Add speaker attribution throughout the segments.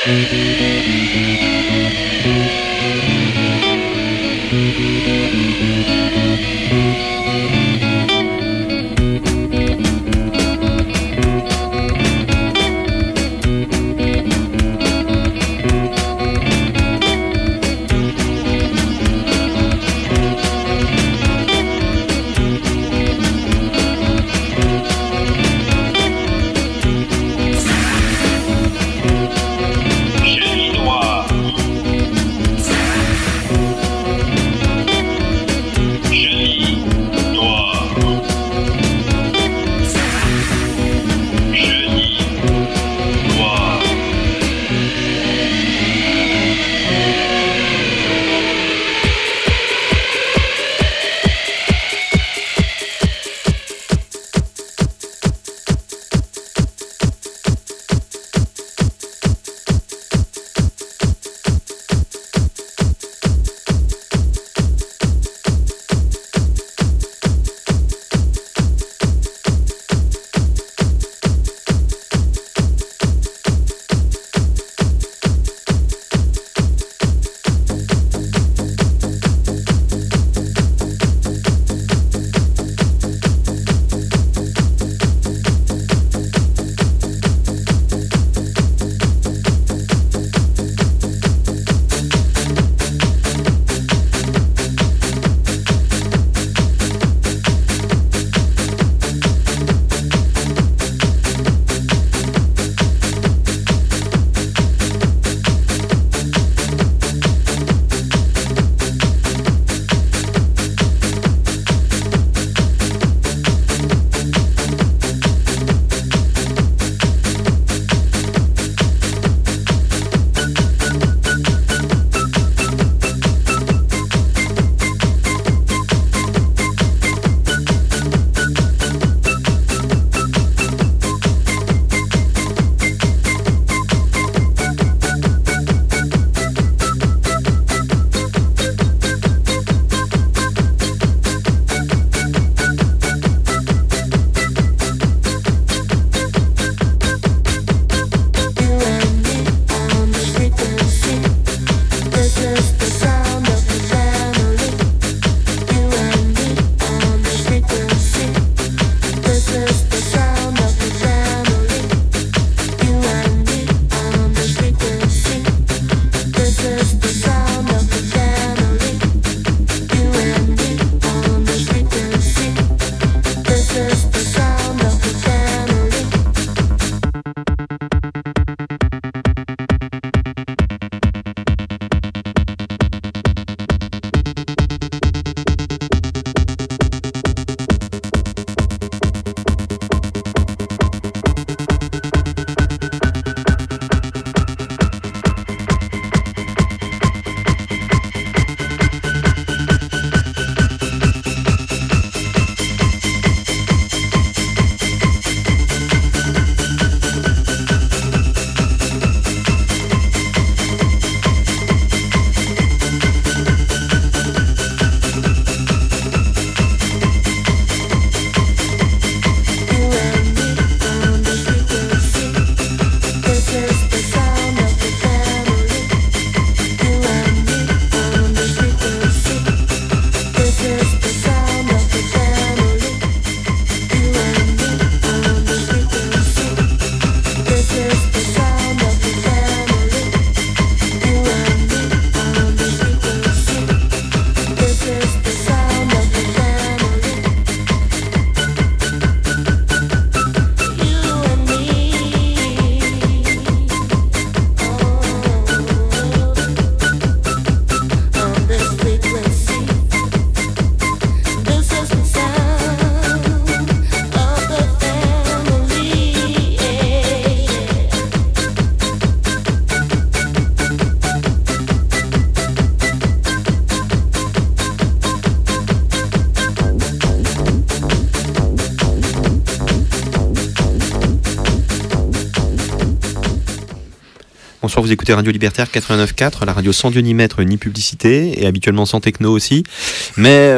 Speaker 1: Bonsoir, vous écoutez Radio Libertaire 89.4, la radio sans Dieu ni maître ni publicité, et habituellement sans techno aussi. Mais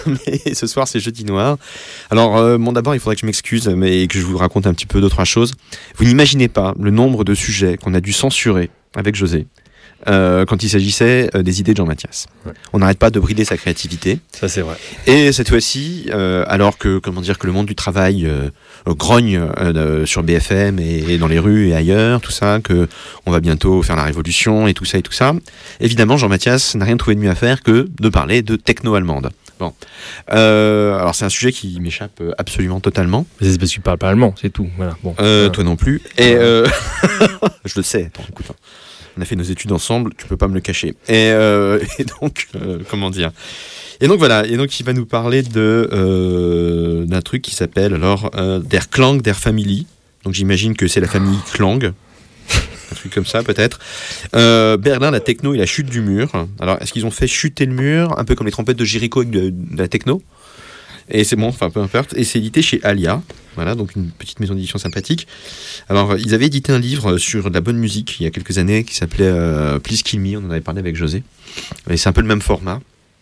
Speaker 1: ce soir, c'est Jeudi Noir. Alors, d'abord, il faudrait que je m'excuse et que je vous raconte un petit peu deux, trois choses. Vous n'imaginez pas le nombre de sujets qu'on a dû censurer avec José. Quand il s'agissait des idées de Jean-Mathias. Ouais. On n'arrête pas de brider sa créativité.
Speaker 2: Ça, c'est vrai.
Speaker 1: Et cette fois-ci, alors que, que le monde du travail grogne sur BFM et dans les rues et ailleurs, tout ça, que on va bientôt faire la révolution et tout ça, évidemment, Jean-Mathias n'a rien trouvé de mieux à faire que de parler de techno-allemande. Bon. Alors c'est un sujet qui m'échappe absolument totalement.
Speaker 2: Mais c'est parce que tu parles pas allemand, c'est tout. Voilà. Bon.
Speaker 1: Toi non plus. Et je le sais. Attends, écoute. On a fait nos études ensemble, tu peux pas me le cacher. Et donc, comment dire ? Et donc voilà. Et donc il va nous parler d'un truc qui s'appelle alors Der Klang der Familie. Donc j'imagine que c'est la famille Klang. Un truc comme ça peut-être. Berlin, la techno et la chute du mur. Alors est-ce qu'ils ont fait chuter le mur, un peu comme les trompettes de Jericho avec de la techno ? Et c'est bon, enfin peu importe. Et c'est édité chez Alia. Voilà, donc une petite maison d'édition sympathique. Alors, ils avaient édité un livre sur de la bonne musique il y a quelques années qui s'appelait Please Kill Me. On en avait parlé avec José. Et c'est un peu le même format.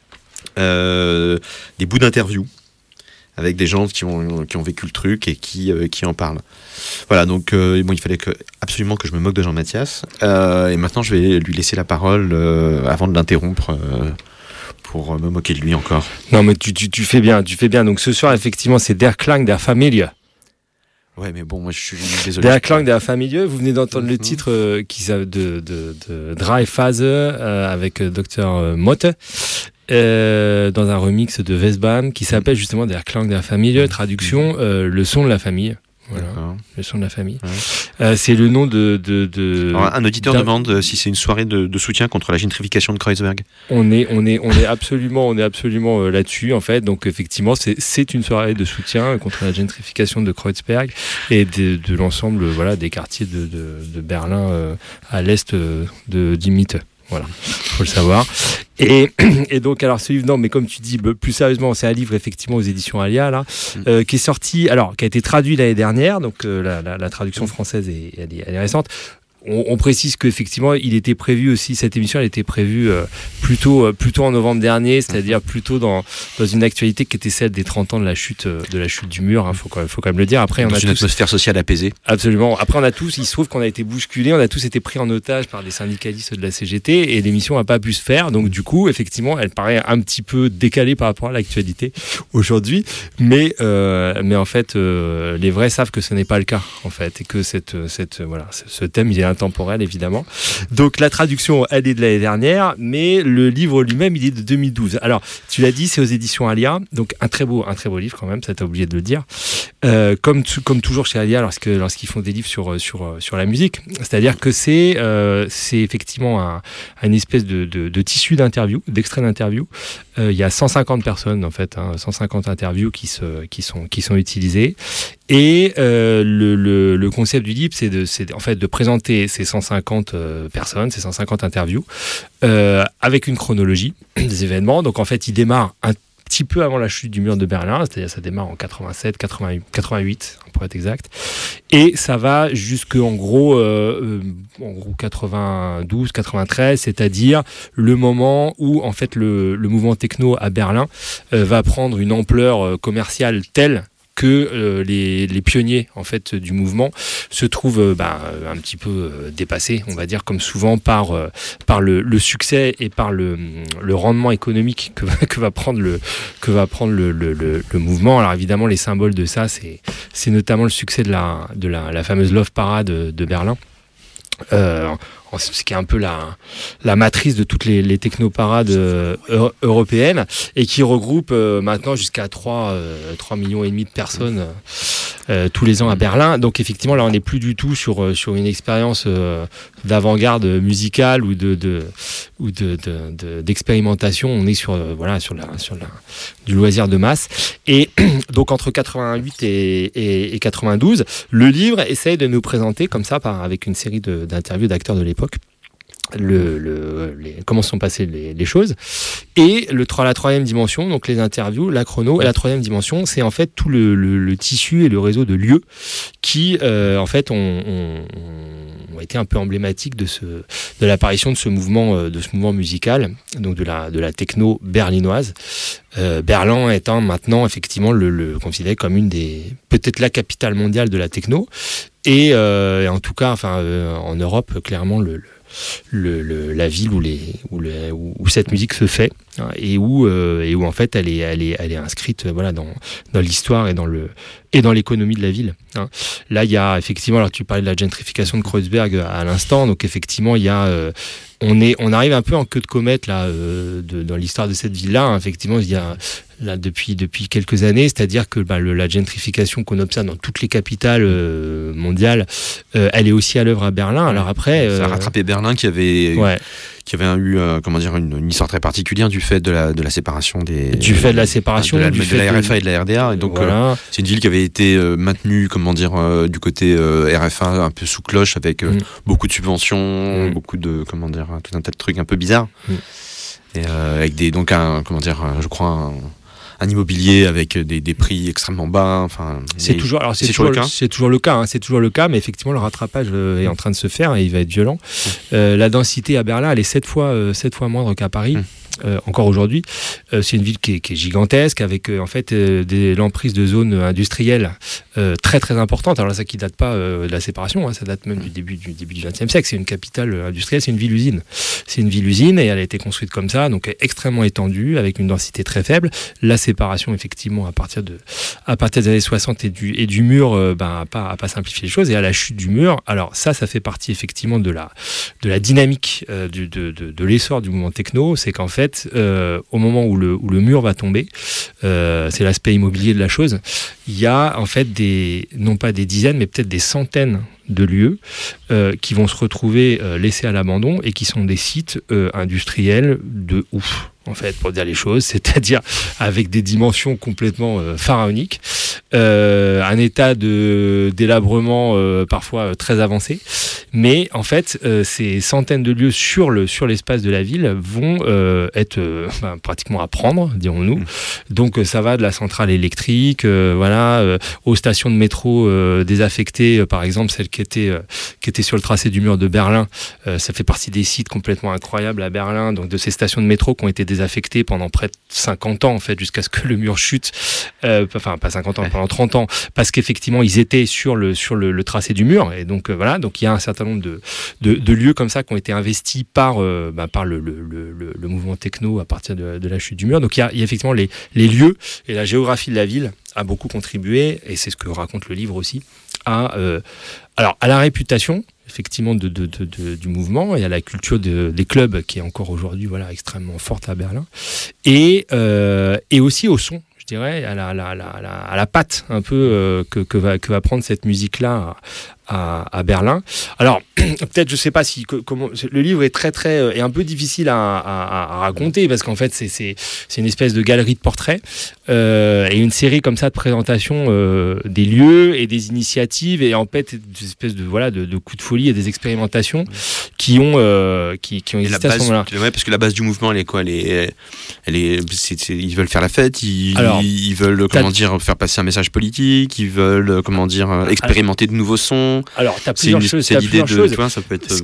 Speaker 1: Des bouts d'interviews avec des gens qui ont vécu le truc et qui en parlent. Voilà, donc bon, il fallait absolument que je me moque de Jean-Mathias. Et maintenant, je vais lui laisser la parole avant de l'interrompre. Pour me moquer de lui encore.
Speaker 2: Non, mais tu fais bien. Donc ce soir, effectivement, c'est Der Klang der Familie.
Speaker 1: Ouais, mais bon, moi je suis désolé.
Speaker 2: Der Klang der Familie, vous venez d'entendre le titre de Drei Phase avec Dr Motte dans un remix de Westbam qui s'appelle justement Der Klang der Familie, traduction le son de la famille. Voilà, le son de la famille. Ouais. C'est le nom de...
Speaker 1: Alors, un auditeur demande si c'est une soirée de soutien contre la gentrification de Kreuzberg.
Speaker 2: On est absolument là-dessus en fait. Donc effectivement, c'est une soirée de soutien contre la gentrification de Kreuzberg et de l'ensemble des quartiers de Berlin à l'est de Mitte. Voilà, faut le savoir. Et donc, alors ce livre, non, mais comme tu dis, plus sérieusement, c'est un livre effectivement aux éditions Alia, là, qui est sorti, alors qui a été traduit l'année dernière, donc la traduction française elle est récente. On précise qu'effectivement, il était prévu aussi, cette émission, elle était prévue plutôt en novembre dernier, c'est-à-dire plutôt dans une actualité qui était celle des 30 ans de la chute du mur, faut quand même le dire. Après,
Speaker 1: dans une atmosphère sociale apaisée.
Speaker 2: Absolument. Après, il se trouve qu'on a été bousculés, on a tous été pris en otage par des syndicalistes de la CGT et l'émission n'a pas pu se faire. Donc, du coup, effectivement, elle paraît un petit peu décalée par rapport à l'actualité aujourd'hui. Mais en fait, les vrais savent que ce n'est pas le cas, en fait, et que ce thème, il est intemporel évidemment. Donc la traduction elle est de l'année dernière, mais le livre lui-même il est de 2012. Alors tu l'as dit, c'est aux éditions Alia, donc un très beau livre quand même, ça t'as oublié de le dire. Comme toujours chez Alia lorsqu'ils font des livres sur la musique, c'est-à-dire que c'est effectivement une espèce de tissu d'interview, d'extrait d'interview. Il y a 150 personnes en fait, 150 interviews qui sont utilisées. Et le concept du livre, c'est en fait de présenter ces 150 personnes, ces 150 interviews, avec une chronologie des événements. Donc en fait, il démarre un petit peu avant la chute du mur de Berlin, c'est-à-dire ça démarre en 87, 88, pour être exact, et ça va jusqu'en gros 92, 93, c'est-à-dire le moment où en fait le mouvement techno à Berlin va prendre une ampleur commerciale telle que les pionniers en fait du mouvement se trouvent un petit peu dépassés, on va dire, comme souvent par le succès et par le rendement économique que va prendre le mouvement. Alors évidemment, les symboles de ça, c'est notamment le succès de la fameuse Love Parade de Berlin. Ce qui est un peu la matrice de toutes les technoparades européennes et qui regroupe maintenant jusqu'à 3,5 millions de personnes tous les ans à Berlin. Donc effectivement, là, on n'est plus du tout sur une expérience d'avant-garde musicale ou d'expérimentation. On est sur du loisir de masse. Et donc entre 88 et 92, le livre essaye de nous présenter comme ça, avec une série d'interviews d'acteurs de l'époque, comment sont passées les choses. Et la troisième dimension, donc les interviews, la chrono, et la troisième dimension, c'est en fait tout le tissu et le réseau de lieux qui en fait ont été un peu emblématiques de l'apparition de ce mouvement musical, donc de la techno berlinoise. Berlin étant maintenant effectivement le considéré comme peut-être la capitale mondiale de la techno, et en tout cas en Europe, clairement la ville où cette musique se fait, hein, et où en fait elle est inscrite voilà dans l'histoire et dans l'économie de la ville, hein. Là il y a effectivement, alors tu parlais de la gentrification de Kreuzberg à l'instant, donc effectivement il y a on arrive un peu en queue de comète là dans l'histoire de cette ville-là, hein. Effectivement, il y a là depuis quelques années, c'est-à-dire que la gentrification qu'on observe dans toutes les capitales mondiales, elle est aussi à l'œuvre à Berlin. Alors après,
Speaker 1: ça a rattrapé Berlin qui avait eu une histoire très particulière du fait de la séparation de la RFA et de la RDA, et donc voilà. C'est une ville qui avait été maintenue du côté RFA un peu sous cloche avec beaucoup de subventions, beaucoup de tout un tas de trucs un peu bizarres, et avec un immobilier avec des prix extrêmement bas. Enfin,
Speaker 2: c'est toujours le cas, hein, c'est toujours le cas, mais effectivement le rattrapage est en train de se faire et il va être violent. La densité à Berlin, elle est 7 fois moindre qu'à Paris. Encore aujourd'hui, c'est une ville qui est gigantesque, avec en fait l'emprise de zones industrielles très très importantes. Alors là, ça qui date pas de la séparation, hein, ça date même du début du XXe siècle. C'est une capitale industrielle, c'est une ville-usine. C'est une ville-usine et elle a été construite comme ça, donc extrêmement étendue, avec une densité très faible. La séparation, effectivement, à partir des années 60 et du mur, a pas simplifié les choses, et à la chute du mur. Alors ça fait partie effectivement de la dynamique de l'essor du mouvement techno. C'est qu'en fait, au moment où le mur va tomber, c'est l'aspect immobilier de la chose, il y a en fait non pas des dizaines, mais peut-être des centaines de lieux qui vont se retrouver laissés à l'abandon et qui sont des sites industriels de ouf, en fait, pour dire les choses, c'est-à-dire avec des dimensions complètement pharaoniques, un état de délabrement parfois très avancé, mais en fait ces centaines de lieux sur l'espace de la ville vont être pratiquement à prendre, dirons-nous. Donc ça va de la centrale électrique, aux stations de métro désaffectées, par exemple celle qui était sur le tracé du mur de Berlin. Ça fait partie des sites complètement incroyables à Berlin, donc de ces stations de métro qui ont été désaffectées pendant près de 50 ans, en fait, jusqu'à ce que le mur chute. Enfin, pas 50 ans, pendant 30 ans, parce qu'effectivement, ils étaient sur le tracé du mur. Et donc, donc il y a un certain nombre de lieux comme ça qui ont été investis par le mouvement techno à partir de la chute du mur. Donc, il y a effectivement les lieux, et la géographie de la ville a beaucoup contribué, et c'est ce que raconte le livre aussi, à la réputation effectivement du mouvement, et à la culture des clubs qui est encore aujourd'hui extrêmement forte à Berlin, et aussi au son, je dirais, à la patte un peu que va prendre cette musique-là à Berlin. Alors peut-être, je sais pas comment le livre est est un peu difficile à raconter, parce qu'en fait c'est une espèce de galerie de portraits et une série comme ça de présentations des lieux et des initiatives, et en fait des espèces de coups de folie et des expérimentations qui ont existé à ce moment-là.
Speaker 1: Ouais, parce que la base du mouvement, elle est quoi? Ils veulent faire la fête, ils veulent faire passer un message politique, ils veulent expérimenter de nouveaux sons.
Speaker 2: Alors, tu as plusieurs choses. Ça peut être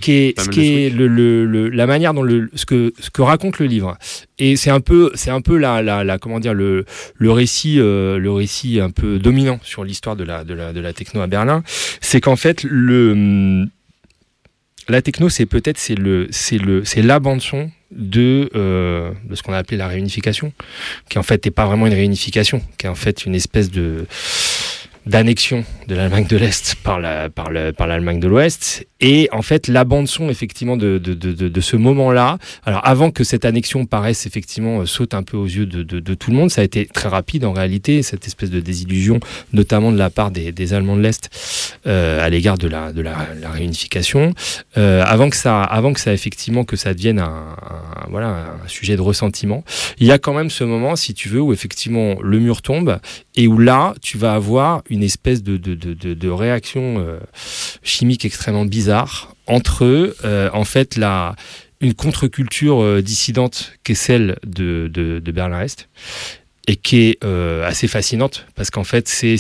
Speaker 2: la manière dont ce que raconte le livre, et c'est un peu le récit un peu dominant sur l'histoire de la techno à Berlin, c'est qu'en fait la techno, c'est la bande son de ce qu'on a appelé la réunification, qui en fait n'est pas vraiment une réunification, qui est en fait une espèce d'annexion de l'Allemagne de l'Est par l'Allemagne de l'Ouest. Et en fait, la bande-son, effectivement, de ce moment-là, alors avant que cette annexion paraisse, effectivement, saute un peu aux yeux de tout le monde, ça a été très rapide, en réalité, cette espèce de désillusion, notamment de la part des Allemands de l'Est à l'égard de la réunification. Avant que ça effectivement, que ça devienne un sujet de ressentiment, il y a quand même ce moment, si tu veux, où effectivement le mur tombe, et où là, tu vas avoir une espèce de réaction chimique extrêmement bizarre entre en fait une contre-culture dissidente qui est celle de Berlin-Est, et qui est assez fascinante, parce qu'en fait c'est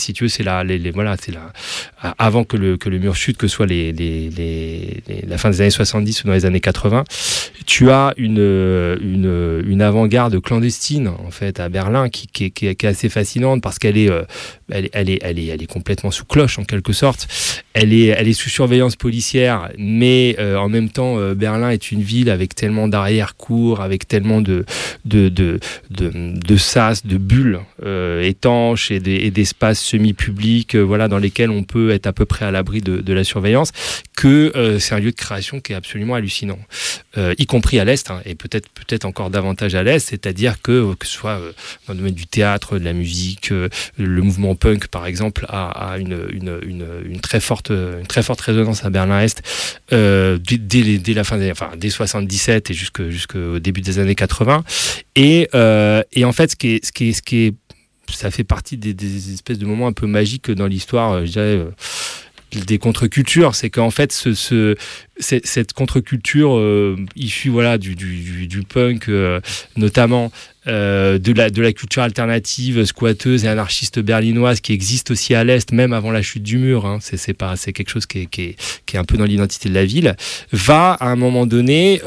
Speaker 2: avant que le mur chute, que ce soit la fin des années 70 ou dans les années 80, tu as une avant-garde clandestine en fait à Berlin qui est assez fascinante, parce qu'elle est complètement sous cloche en quelque sorte, elle est sous surveillance policière, mais en même temps, Berlin est une ville avec tellement d'arrière-cours, avec tellement de sas, de bulles étanches et d'espaces semi-publics, voilà, dans lesquels on peut être à peu près à l'abri de la surveillance, que c'est un lieu de création qui est absolument hallucinant, y compris à l'Est, et peut-être encore davantage à l'Est, c'est-à-dire que ce soit dans le domaine du théâtre, de la musique, le mouvement punk par exemple a une très forte résonance à Berlin-Est dès la fin dès 77 et jusqu'au début des années 80, et en fait ce qui est ça fait partie des espèces de moments un peu magiques dans l'histoire, je dirais, des contre-cultures, c'est qu'en fait cette contre-culture issue, voilà, du punk, notamment de la culture alternative, squatteuse et anarchiste berlinoise, qui existe aussi à l'Est, même avant la chute du mur, hein, c'est quelque chose qui est un peu dans l'identité de la ville, va à un moment donné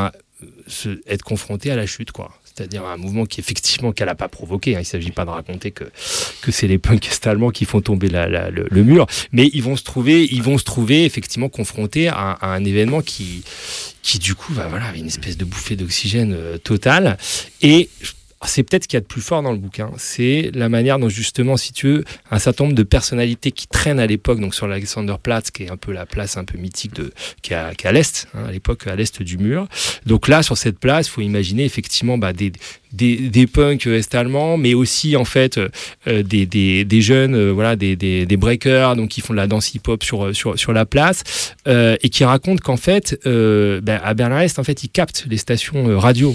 Speaker 2: être confronté à la chute, quoi. C'est-à-dire un mouvement qui effectivement qu'elle n'a pas provoqué, hein. Il ne s'agit pas de raconter que c'est les punks est-allemands qui font tomber le mur, mais ils vont se trouver effectivement confrontés à un événement qui du coup avait une espèce de bouffée d'oxygène totale. Et c'est peut-être ce qu'il y a de plus fort dans le bouquin, c'est la manière dont justement, si tu veux, un certain nombre de personnalités qui traînent à l'époque, donc sur l'Alexanderplatz, qui est un peu la place un peu mythique qui est à l'est, hein, à l'époque à l'est du mur. Donc là, sur cette place, il faut imaginer effectivement des punks est-allemands, mais aussi en fait des jeunes, voilà, des breakers, donc qui font de la danse hip-hop sur la place, et qui racontent qu'en fait, à Berlin-Est, en fait, ils captent les stations radio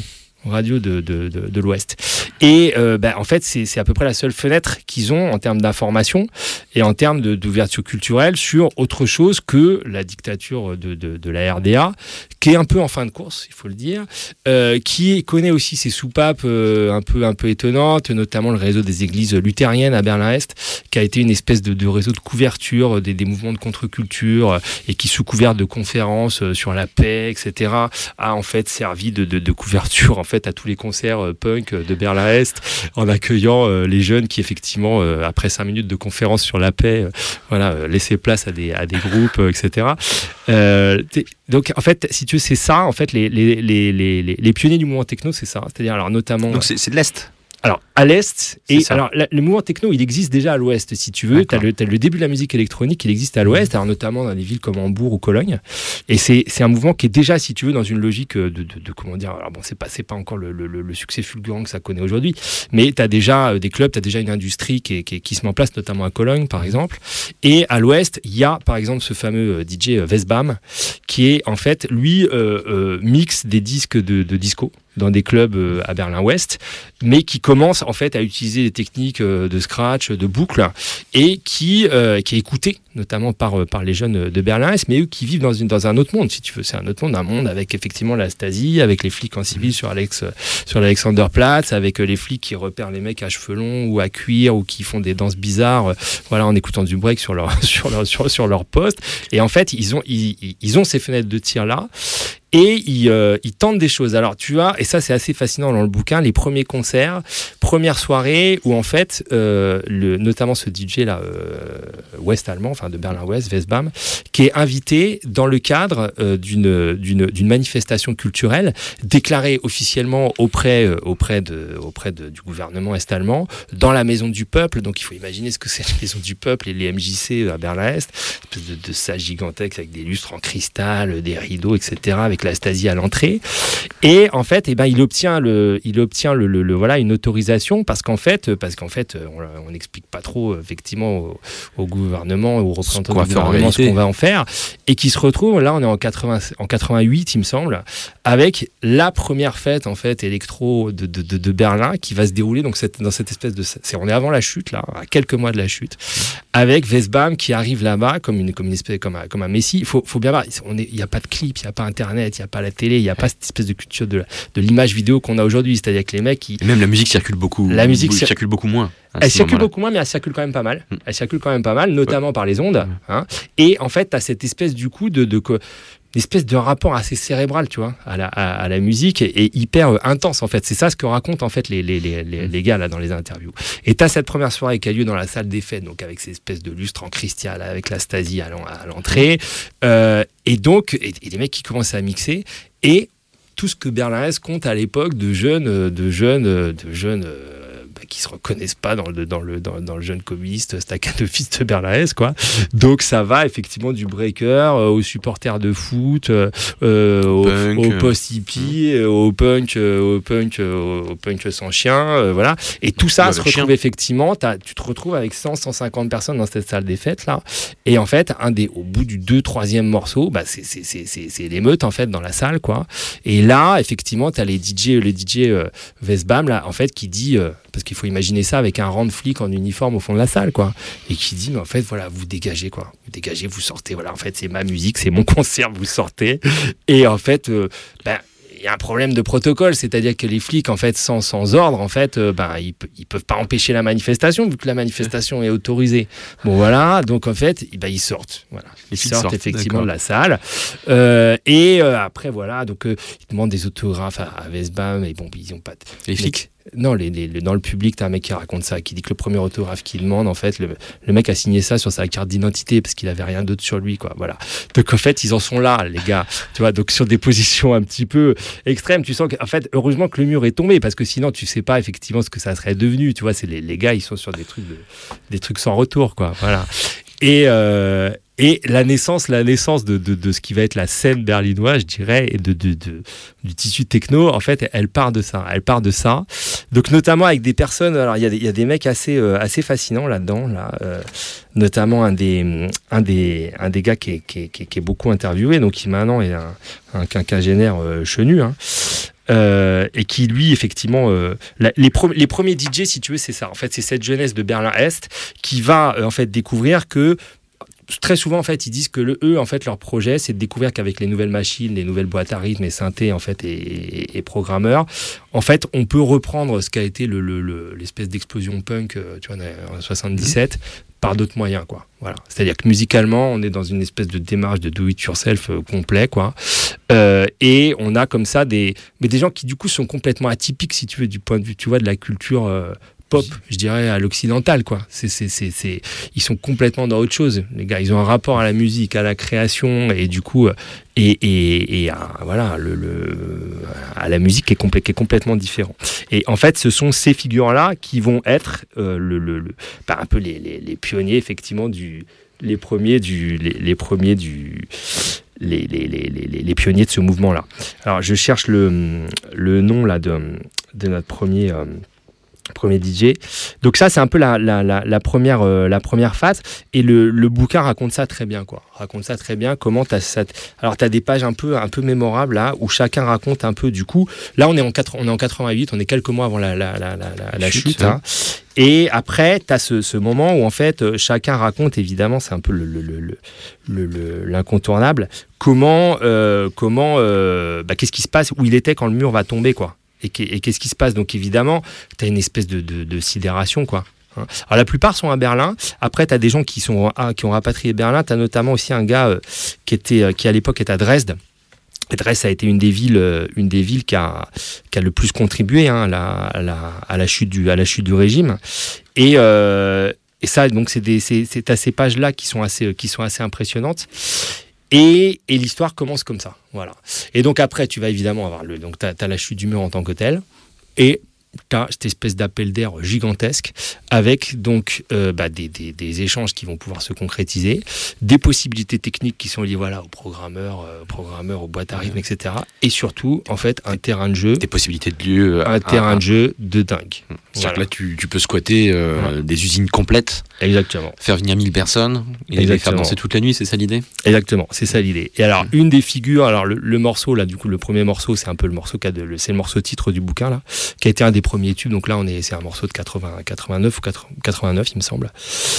Speaker 2: de l'Ouest. Et en fait, c'est à peu près la seule fenêtre qu'ils ont en termes d'information et en termes d'ouverture culturelle sur autre chose que la dictature de la RDA, qui est un peu en fin de course, il faut le dire, qui connaît aussi ses soupapes un peu étonnantes, notamment le réseau des églises luthériennes à Berlin-Est, qui a été une espèce de réseau de couverture des mouvements de contre-culture, et qui, sous couvert de conférences sur la paix, etc., a en fait servi de couverture en fait à tous les concerts punk de Berlin-Est, en accueillant les jeunes qui effectivement après 5 minutes de conférence sur la paix laissaient place à des groupes, etc. Donc en fait, si tu veux, c'est ça en fait, les pionniers du mouvement techno, c'est ça, c'est-à-dire, alors notamment
Speaker 1: donc c'est de l'Est.
Speaker 2: Alors, à l'Est, alors le mouvement techno, il existe déjà à l'Ouest, si tu veux. T'as le début de la musique électronique, il existe à l'Ouest, alors notamment dans des villes comme Hambourg ou Cologne. Et c'est un mouvement qui est déjà, si tu veux, dans une logique de comment dire. Alors bon, c'est pas encore le succès fulgurant que ça connaît aujourd'hui, mais t'as déjà des clubs, t'as déjà une industrie qui se met en place, notamment à Cologne, par exemple. Et à l'Ouest, il y a, par exemple, ce fameux DJ Westbam, qui est en fait, lui, mixe des disques de disco dans des clubs à Berlin-Ouest, mais qui commence en fait à utiliser des techniques de scratch, de boucle, et qui est écouté notamment par les jeunes de Berlin-Est, mais eux qui vivent dans un autre monde, si tu veux. C'est un monde avec effectivement la Stasi, avec les flics en civil sur l'Alexanderplatz, avec les flics qui repèrent les mecs à cheveux longs ou à cuir, ou qui font des danses bizarres, en écoutant du break sur leur poste. Et en fait, ils ont ces fenêtres de tir là. Et ils tentent des choses. Alors tu as, et ça c'est assez fascinant dans le bouquin, les premiers concerts, première soirée où en fait, notamment ce DJ là, ouest-allemand, enfin de Berlin-Ouest, Westbam, qui est invité dans le cadre d'une manifestation culturelle déclarée officiellement auprès du gouvernement est-allemand, dans la Maison du Peuple. Donc il faut imaginer ce que c'est la Maison du Peuple et les MJC à Berlin-Est, une espèce de salle gigantesque avec des lustres en cristal, des rideaux, etc., avec la Stasi à l'entrée. Et en fait, il obtient une autorisation parce qu'en fait, on n'explique pas trop effectivement au gouvernement, aux représentants du gouvernement ce qu'on va en faire, et qui se retrouve, là on est en 88 il me semble, avec la première fête en fait électro de Berlin qui va se dérouler donc dans cette espèce on est avant la chute là, à quelques mois de la chute, avec Westbam qui arrive là-bas comme un messie. Il faut bien voir, il n'y a pas de clip, il n'y a pas internet, il n'y a pas la télé, il n'y a pas cette espèce de culture de l'image vidéo qu'on a aujourd'hui, c'est-à-dire que les mecs et
Speaker 1: même la musique circule beaucoup. La musique circule beaucoup moins.
Speaker 2: Elle circule beaucoup moins, mais elle circule quand même pas mal. Elle circule quand même pas mal, notamment par les ondes. Hein. Et en fait, tu as cette espèce du coup espèce de rapport assez cérébral, tu vois, à la musique et hyper intense en fait. C'est ça ce que racontent en fait les gars là dans les interviews. Et t'as cette première soirée qui a lieu dans la salle des fêtes, donc avec ces espèces de lustres en cristal, avec la Stasi à l'entrée, et donc et les mecs qui commencent à mixer et tout ce que Berlin-Est compte à l'époque de jeunes qui se reconnaissent pas dans le jeune communiste staccanoviste de Berlin-Est, quoi. Donc ça va effectivement du breaker aux supporters de foot, au post-hippie, au punk sans chien, voilà. Et tout ça se retrouve effectivement, tu te retrouves avec 150 personnes dans cette salle des fêtes là. Et en fait, au bout du 2-3e morceau, c'est l'émeute en fait dans la salle, quoi. Et là, effectivement, t'as les DJ Vesbam là, en fait, qui dit parce qu'il faut imaginer ça avec un rang de flics en uniforme au fond de la salle, quoi. Et qui dit, mais en fait, voilà, vous dégagez, quoi. Vous dégagez, vous sortez, voilà, en fait, c'est ma musique, c'est mon concert, vous sortez. Et en fait, il y a un problème de protocole, c'est-à-dire que les flics, en fait, sans ordre, en fait, ils peuvent pas empêcher la manifestation, vu que la manifestation est autorisée. Bon, voilà, donc en fait, ils sortent. Voilà. Ils sortent effectivement de la salle. Après, voilà, donc ils demandent des autographes à Vesbam, et bon, ils ont pas...
Speaker 1: Les flics
Speaker 2: Non, dans le public, t'as un mec qui raconte ça, qui dit que le premier autographe qu'il demande, en fait, le mec a signé ça sur sa carte d'identité parce qu'il avait rien d'autre sur lui, quoi. Voilà. Donc en fait, ils en sont là, les gars. Tu vois, donc sur des positions un petit peu extrêmes, tu sens qu'en fait, heureusement que le mur est tombé parce que sinon, tu sais pas effectivement ce que ça serait devenu. Tu vois, c'est les gars, ils sont sur des trucs sans retour, quoi. Voilà. Et la naissance de ce qui va être la scène berlinoise, je dirais, et du tissu techno, en fait, elle part de ça. Donc, notamment avec des personnes, alors il y a des mecs assez fascinants là-dedans, là, notamment un des gars qui est beaucoup interviewé, donc qui maintenant est un quinquagénaire chenu, hein. Et qui lui effectivement les premiers DJ, si tu veux, c'est ça en fait, c'est cette jeunesse de Berlin-Est qui va en fait découvrir que très souvent en fait ils disent que eux en fait leur projet c'est de découvrir qu'avec les nouvelles machines, les nouvelles boîtes à rythme et synthé en fait et programmeurs, en fait on peut reprendre ce qu'a été l'espèce d'explosion punk tu vois en 77 par d'autres moyens, quoi. Voilà. C'est-à-dire que musicalement, on est dans une espèce de démarche de do-it-yourself complet, quoi. Et on a comme ça des gens qui, du coup, sont complètement atypiques, si tu veux, du point de vue, tu vois, de la culture pop, je dirais, à l'occidental, quoi. Ils sont complètement dans autre chose. Les gars, ils ont un rapport à la musique, à la création, et du coup, à la musique qui est complètement différent. Et en fait, ce sont ces figures-là qui vont être un peu les pionniers, effectivement, les pionniers de ce mouvement-là. Alors, je cherche le nom là de notre premier DJ. Donc ça, c'est un peu la première phase. Et le bouquin raconte ça très bien, quoi. Raconte ça très bien. Comment alors t'as des pages un peu mémorables là, où chacun raconte un peu. Du coup, là on est en 88, on est quelques mois avant la chute. Hein. Et après, t'as ce moment où en fait chacun raconte, évidemment, c'est un peu l'incontournable. Comment qu'est-ce qui se passe, où il était quand le mur va tomber, quoi. Et qu'est-ce qui se passe? Donc évidemment, tu as une espèce de sidération, quoi. Alors la plupart sont à Berlin. Après, tu as des gens qui ont rapatrié Berlin. Tu as notamment aussi un gars qui à l'époque était à Dresde. Et Dresde, ça a été une des villes qui a le plus contribué à la chute du régime. Et ça, donc c'est à ces pages-là qui sont assez impressionnantes. Et l'histoire commence comme ça, voilà. Et donc après, tu vas évidemment avoir t'as la chute du mur en tant que telle, et t'as cette espèce d'appel d'air gigantesque avec donc des échanges qui vont pouvoir se concrétiser, des possibilités techniques qui sont liées aux programmeurs, aux boîtes à rythme, etc. Et surtout, en fait, un terrain de jeu,
Speaker 1: des possibilités de lieu,
Speaker 2: un terrain de jeu de dingue.
Speaker 1: C'est-à-dire que là, tu peux squatter des usines complètes.
Speaker 2: Exactement.
Speaker 1: Faire venir 1000 personnes et les faire danser toute la nuit, c'est ça l'idée?
Speaker 2: Exactement, c'est ça l'idée. Et alors, une des figures, alors le morceau, là, du coup, le premier morceau, c'est un peu le morceau c'est le morceau titre du bouquin, là, qui a été un des premiers tubes. Donc là, c'est un morceau de 89 ou 89, il me semble.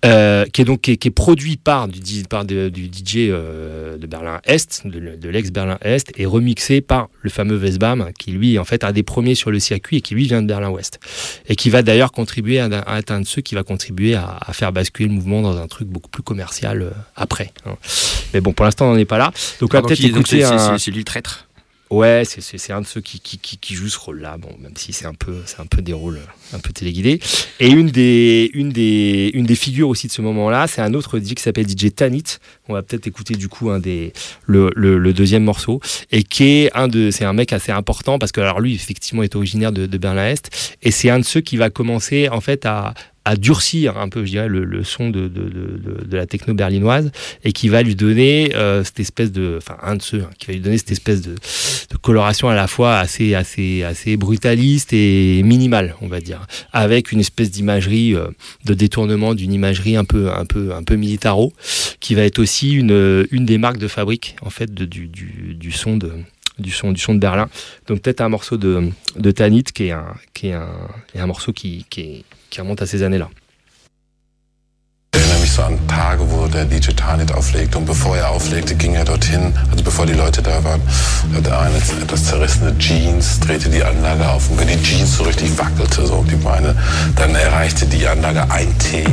Speaker 2: qui est produit par du DJ de Berlin-Est, de l'ex-Berlin-Est, et remixé par le fameux Westbam, qui lui, en fait, un des premiers sur le circuit et qui lui vient de Berlin-Ouest. Et qui va d'ailleurs contribuer à être un de ceux qui va contribuer à faire basculer le mouvement dans un truc beaucoup plus commercial après. Hein. Mais bon, pour l'instant, on n'en est pas là. Donc, on va peut-être écouter
Speaker 1: c'est lui le traître.
Speaker 2: Ouais, c'est un de ceux qui joue ce rôle-là, bon, même si c'est un peu des rôles un peu téléguidés. Et une des figures aussi de ce moment-là, c'est un autre DJ qui s'appelle DJ Tanit. On va peut-être écouter du coup le deuxième morceau, et c'est un mec assez important parce que alors lui effectivement est originaire de Berlin-Est, et c'est un de ceux qui va commencer en fait à durcir un peu, je dirais, le son de la techno berlinoise, et qui va lui donner cette espèce qui va lui donner cette espèce de coloration à la fois assez brutaliste et minimale, on va dire, avec une espèce d'imagerie de détournement d'une imagerie un peu militaro, qui va être aussi une des marques de fabrique en fait du son de Berlin. Donc peut-être un morceau de Tanit qui est un morceau qui remonte à ces années-là.
Speaker 3: Ich erinnere mich so an Tage, wo der DJ Tanit auflegte, und bevor er auflegte, ging er dorthin, also bevor die Leute da waren, hatte er eine etwas zerrissene Jeans, drehte die Anlage auf, und wenn die Jeans so richtig wackelte, so um die Beine, dann erreichte die Anlage 1 T.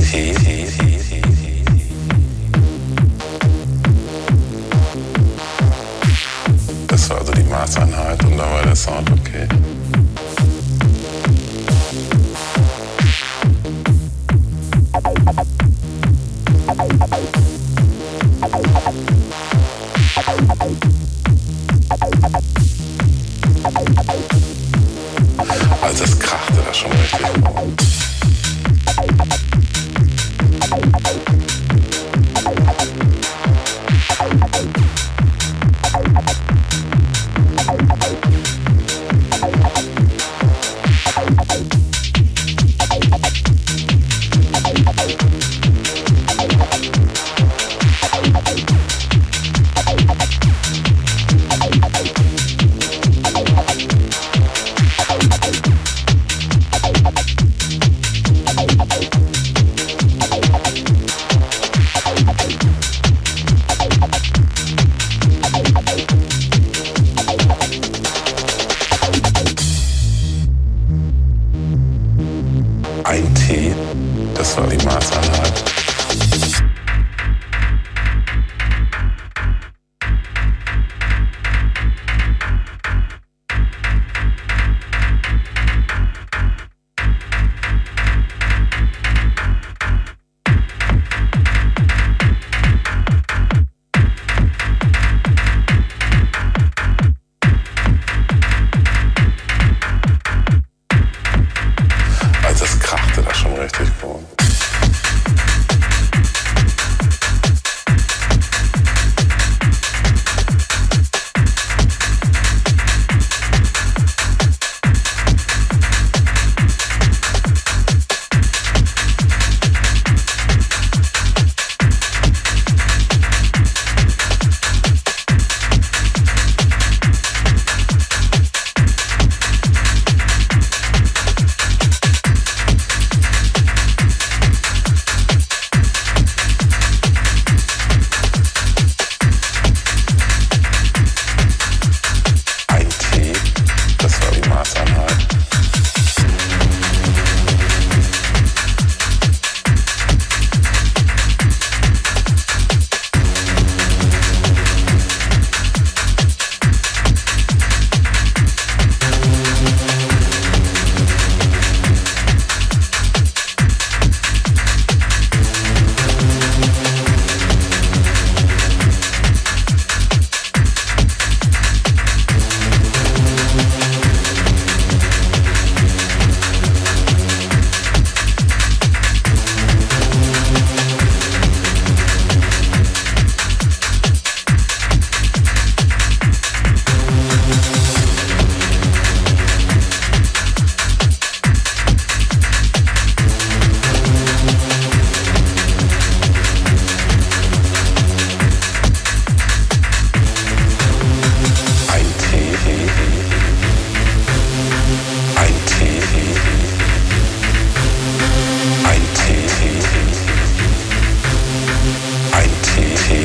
Speaker 3: Das war also die Maßeinheit, und da war der Sound okay. Also es krachte da schon richtig.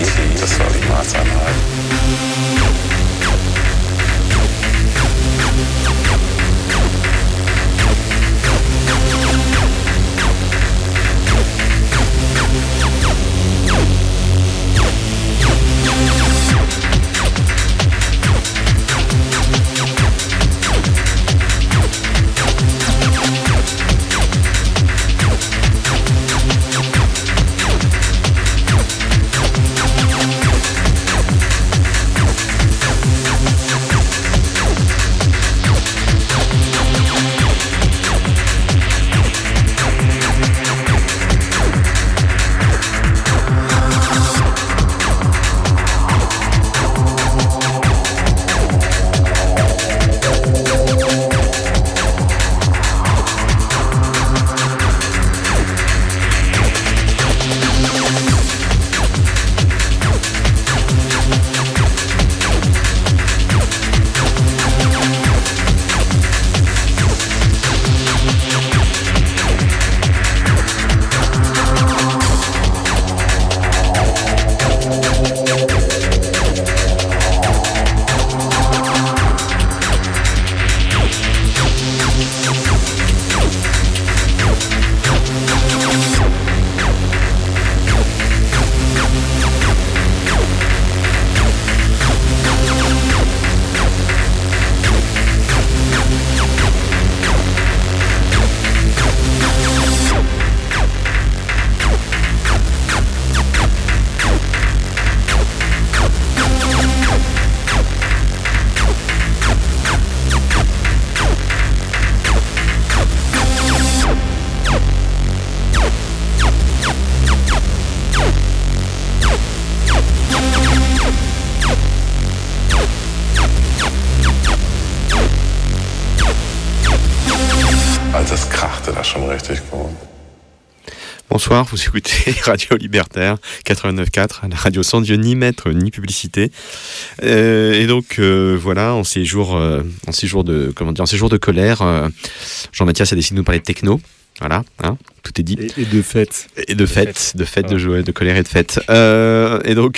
Speaker 3: E.T., das war die Maßeinheit. Das krachte da schon richtig gut.
Speaker 1: Bonsoir, vous écoutez Radio Libertaire 89.4, la radio sans Dieu ni maître ni publicité. Et donc voilà, en ces jours de colère, Jean-Mathias a décidé de nous parler de techno. Voilà, hein, tout est dit.
Speaker 2: Et de fête.
Speaker 1: Et de fête, de joie, de colère et de fête. Et donc.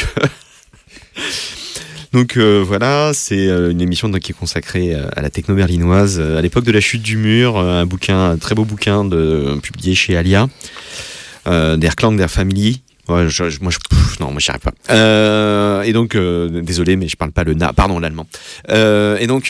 Speaker 1: Donc voilà, c'est une émission qui est consacrée à la techno berlinoise. À l'époque de la chute du mur, un très beau bouquin publié chez Alia, Der Klang der Familie. Ouais, moi j'y arrive pas. Et donc, désolé, mais je parle pas l'allemand. Et donc,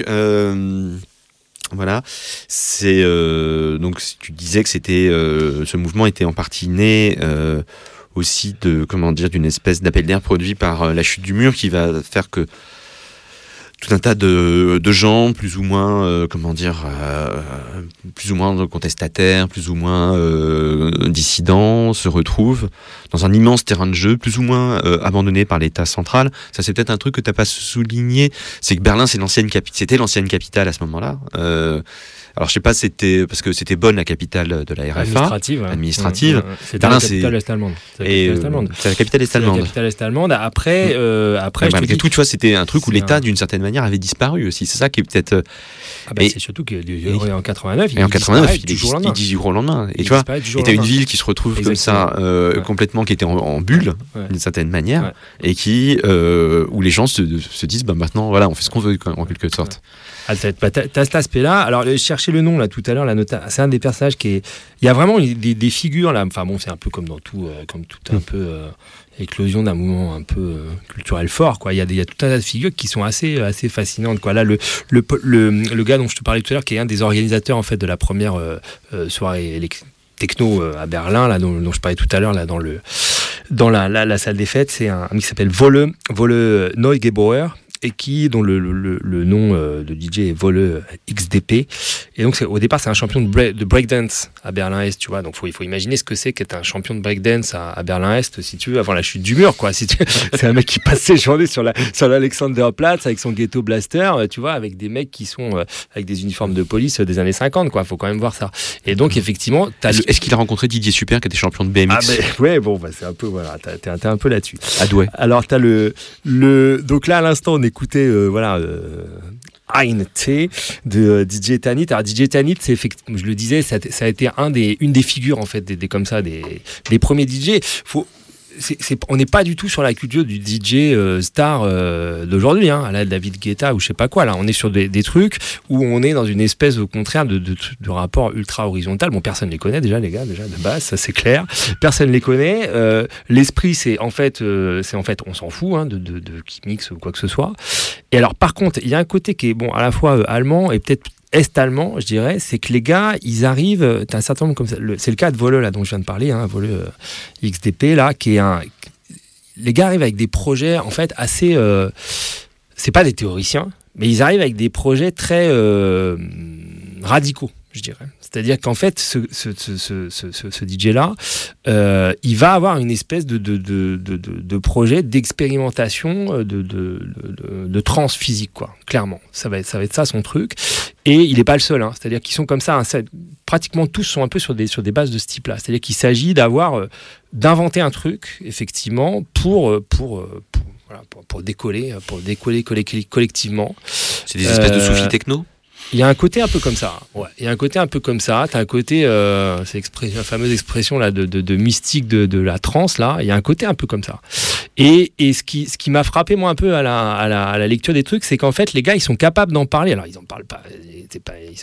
Speaker 1: voilà, c'est donc tu disais que c'était ce mouvement était en partie né. Aussi d'une espèce d'appel d'air produit par la chute du mur qui va faire que tout un tas de gens plus ou moins plus ou moins contestataires, plus ou moins dissidents se retrouvent dans un immense terrain de jeu plus ou moins abandonné par l'État central. Ça c'est peut-être un truc que t'as pas souligné, c'est que Berlin c'était l'ancienne capitale à ce moment-là. Alors je sais pas, c'était parce que c'était Bonn la capitale de la RFA administrative.
Speaker 2: C'était la capitale est-allemande.
Speaker 1: C'est la capitale est-allemande.
Speaker 2: La capitale est-allemande. Après,
Speaker 1: malgré tout, tu vois, c'était un truc où l'État d'une certaine manière avait disparu aussi. C'est ça qui est peut-être.
Speaker 2: C'est surtout qu'en 89,
Speaker 1: il dit du jour au lendemain. Et tu vois, et t'as une ville qui se retrouve comme ça, complètement, qui était en bulle d'une certaine manière, et qui où les gens se disent, maintenant, voilà, on fait ce qu'on veut en quelque sorte.
Speaker 2: T'as cet aspect-là. Alors, chercher le nom là tout à l'heure, c'est un des personnages qui est. Il y a vraiment des figures là. Enfin bon, c'est un peu comme dans tout, un peu éclosion d'un mouvement un peu culturel fort, quoi. Il y a tout un tas de figures qui sont assez fascinantes, quoi. Là, le gars dont je te parlais tout à l'heure, qui est un des organisateurs en fait de la première soirée techno à Berlin, là dont je parlais tout à l'heure, là dans la salle des fêtes, c'est un mec qui s'appelle Wolle Neugebauer. Et dont le nom de DJ est Wolle XDP. Et donc, au départ, c'est un champion de breakdance à Berlin-Est, tu vois. Donc, il faut imaginer ce que c'est qu'être un champion de breakdance à Berlin-Est, si tu veux, avant la chute du mur, quoi. C'est un mec qui passe ses journées sur l'Alexanderplatz avec son ghetto blaster, tu vois, avec des mecs qui sont avec des uniformes de police des années 50, quoi. Faut quand même voir ça. Et donc, effectivement,
Speaker 1: est-ce qu'il a rencontré Didier Super, qui était champion de BMX?
Speaker 2: Ouais, bon, c'est un peu, voilà, t'es un peu là-dessus.
Speaker 1: Ah, ouais.
Speaker 2: Alors, t'as donc là, à l'instant, on écoutait Ein T de DJ Tanit. Alors DJ Tanit, je le disais, ça a été une des figures en fait des premiers DJ. on n'est pas du tout sur la culture du DJ star d'aujourd'hui, hein, à la David Guetta ou je sais pas quoi. Là, on est sur des trucs où on est dans une espèce, au contraire, de rapport ultra horizontal. Bon, personne les connaît déjà, les gars, déjà de base, ça c'est clair. Personne les connaît. L'esprit, c'est en fait, on s'en fout hein, de qui mixe ou quoi que ce soit. Et alors, par contre, il y a un côté qui est bon, à la fois allemand et peut-être est-allemand, je dirais, c'est que les gars, ils arrivent, t'as un certain nombre comme ça, c'est le cas de Voleux, là, dont je viens de parler, hein, Voleux XDP, là, les gars arrivent avec des projets, en fait, assez, c'est pas des théoriciens, mais ils arrivent avec des projets très radicaux, je dirais. C'est-à-dire qu'en fait, ce DJ-là, il va avoir une espèce de projet d'expérimentation de trance physique, quoi. Clairement, ça va être ça son truc. Et il n'est pas le seul, hein. C'est-à-dire qu'ils sont comme ça. Hein, pratiquement tous sont un peu sur des bases de ce type-là. C'est-à-dire qu'il s'agit d'inventer un truc, effectivement, pour décoller collectivement.
Speaker 1: C'est des espèces de soufis techno.
Speaker 2: Il y a un côté un peu comme ça. Ouais. Il y a un côté un peu comme ça. T'as un côté, c'est la fameuse expression là de mystique de la trance là. Il y a un côté un peu comme ça. Et ce qui m'a frappé moi un peu à la lecture des trucs, c'est qu'en fait les gars ils sont capables d'en parler. Alors ils en parlent pas. C'est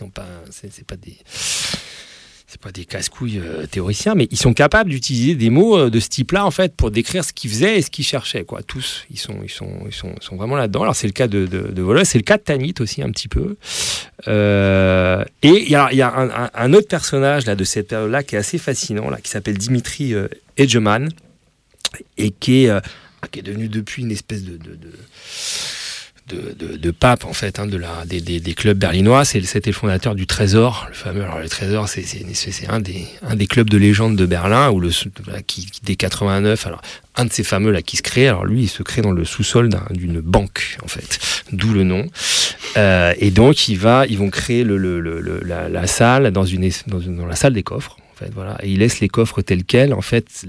Speaker 2: pas des casse-couilles théoriciens, mais ils sont capables d'utiliser des mots de ce type-là en fait pour décrire ce qu'ils faisaient et ce qu'ils cherchaient, quoi. Tous, ils sont vraiment là-dedans. Alors c'est le cas de Voleux, c'est le cas de Tanit aussi un petit peu. Et il y a un autre personnage là de cette période-là qui est assez fascinant là, qui s'appelle Dimitri Edgeman et qui est devenu depuis une espèce de pape en fait, hein, des clubs berlinois. C'était le fondateur du Trésor, le fameux. Alors le Trésor, c'est un des clubs de légende de Berlin où qui dès 89. Alors un de ces fameux là qui se crée. Alors lui, il se crée dans le sous-sol d'une banque en fait, d'où le nom. Et donc ils vont créer la salle dans la salle des coffres. En fait, voilà. Et il laisse les coffres tels quels. En fait,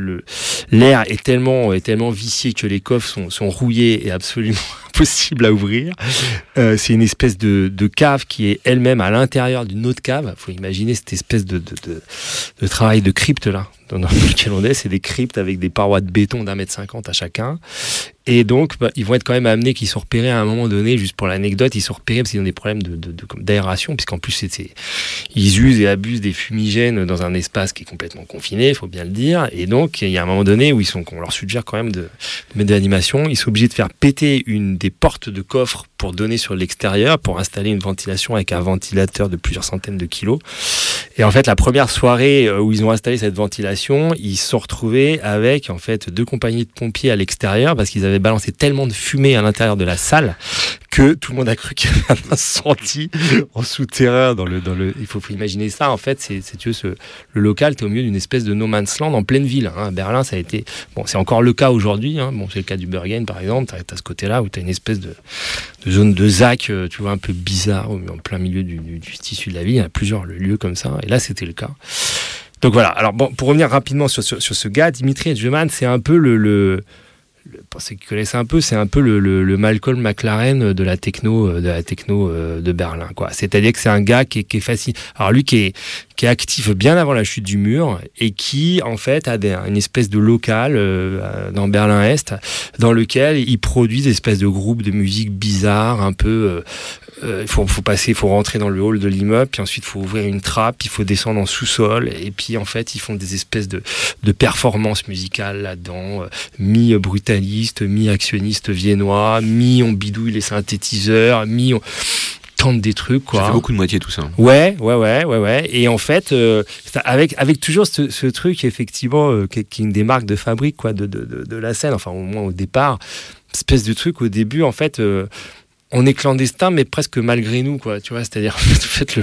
Speaker 2: l'air est tellement vicié que les coffres sont rouillés et absolument impossibles à ouvrir. C'est une espèce de cave qui est elle-même à l'intérieur d'une autre cave. Il faut imaginer cette espèce de travail de crypte là, dans lequel on est. C'est des cryptes avec des parois de béton d'1,50 m à chacun. Et donc, ils vont être quand même amenés, qu'ils sont repérés à un moment donné, juste pour l'anecdote, ils sont repérés parce qu'ils ont des problèmes d'aération, puisqu'en plus, ils usent et abusent des fumigènes dans un espace qui est complètement confiné, il faut bien le dire. Et donc, il y a un moment donné où qu'on leur suggère quand même de mettre de l'animation. Ils sont obligés de faire péter une des portes de coffre pour donner sur l'extérieur, pour installer une ventilation avec un ventilateur de plusieurs centaines de kilos. Et en fait, la première soirée où ils ont installé cette ventilation, ils se sont retrouvés avec en fait 2 compagnies de pompiers à l'extérieur parce qu'ils avaient balancé tellement de fumée à l'intérieur de la salle que tout le monde a cru qu'il y avait un incendie en souterrain dans le. Il faut imaginer ça. En fait, le local, t'es au milieu d'une espèce de no man's land en pleine ville. Hein. Berlin, ça a été. Bon, c'est encore le cas aujourd'hui. Hein. Bon, c'est le cas du Berghain, par exemple. T'as ce côté-là où t'as une espèce de zone de ZAC, tu vois, un peu bizarre, en plein milieu du tissu de la ville. Il y a plusieurs lieux comme ça. Et là, c'était le cas. Donc voilà. Alors bon, pour revenir rapidement sur ce gars, Dimitri Edgeman, c'est un peu pour ceux qui connaissent un peu, c'est un peu le Malcolm McLaren de la techno de Berlin, quoi. C'est-à-dire que c'est un gars qui est facile. Alors lui qui est actif bien avant la chute du mur et qui en fait a une espèce de local dans Berlin-Est dans lequel il produit des espèces de groupes de musique bizarres, un peu. Il faut rentrer dans le hall de l'immeuble, puis ensuite il faut ouvrir une trappe, il faut descendre en sous-sol, et puis en fait ils font des espèces de performances musicales là-dedans, mi-brutaliste, mi-actionniste viennois, mi-on bidouille les synthétiseurs, mi-on tente des trucs, quoi.
Speaker 1: Ça fait beaucoup de moitié tout ça.
Speaker 2: Ouais. Et en fait, avec toujours ce truc effectivement qui est une des marques de fabrique, quoi, de la scène, enfin au moins au départ, espèce de truc au début en fait. On est clandestin, mais presque malgré nous, quoi. Tu vois, c'est-à-dire, en fait,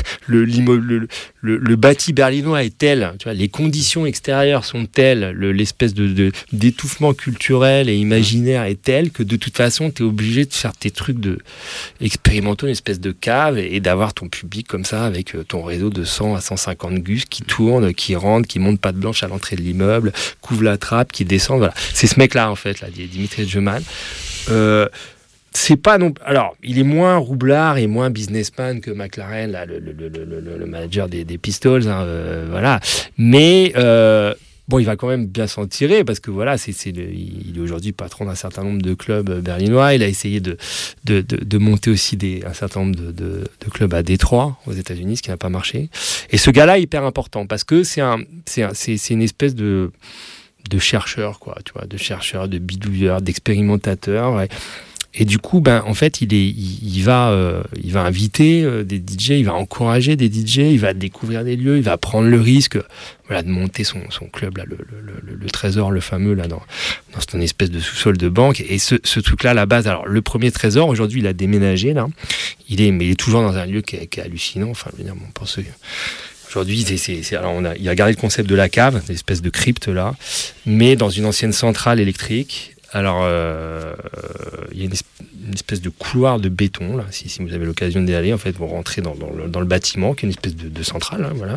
Speaker 2: le bâti berlinois est tel, tu vois, les conditions extérieures sont telles, l'espèce d'étouffement culturel et imaginaire est tel que de toute façon, t'es obligé de faire tes trucs expérimentaux, une espèce de cave et d'avoir ton public comme ça avec ton réseau de 100 à 150 gus qui tournent, qui rentrent, qui montent patte blanche à l'entrée de l'immeuble, couvrent la trappe, qui descendent. Voilà, c'est ce mec-là en fait, là, Dimitri Edgeman. C'est pas non. Alors, il est moins roublard et moins businessman que McLaren, là, le manager des Pistols, hein, voilà. Mais Bon, il va quand même bien s'en tirer parce que voilà, il est aujourd'hui patron d'un certain nombre de clubs berlinois. Il a essayé de monter aussi un certain nombre de clubs à Détroit, aux États-Unis, ce qui n'a pas marché. Et ce gars-là est hyper important parce que c'est une espèce de chercheur, quoi, tu vois, de chercheur, de bidouilleur, d'expérimentateurs. Ouais. Et du coup, en fait, il va inviter des DJ, il va encourager des DJ, il va découvrir des lieux, il va prendre le risque, voilà, de monter son club là, le Trésor, le fameux là, dans cette espèce de sous-sol de banque. Et ce truc-là, à la base, alors le premier Trésor, aujourd'hui, il a déménagé là. Mais il est toujours dans un lieu qui est hallucinant. Enfin, je veux dire, pour ceux. Aujourd'hui, il a gardé le concept de la cave, une espèce de crypte là, mais dans une ancienne centrale électrique. Alors, il y a une espèce de couloir de béton, là, si vous avez l'occasion d'y aller, en fait, vous rentrez dans le bâtiment, qui est une espèce de centrale, hein, voilà.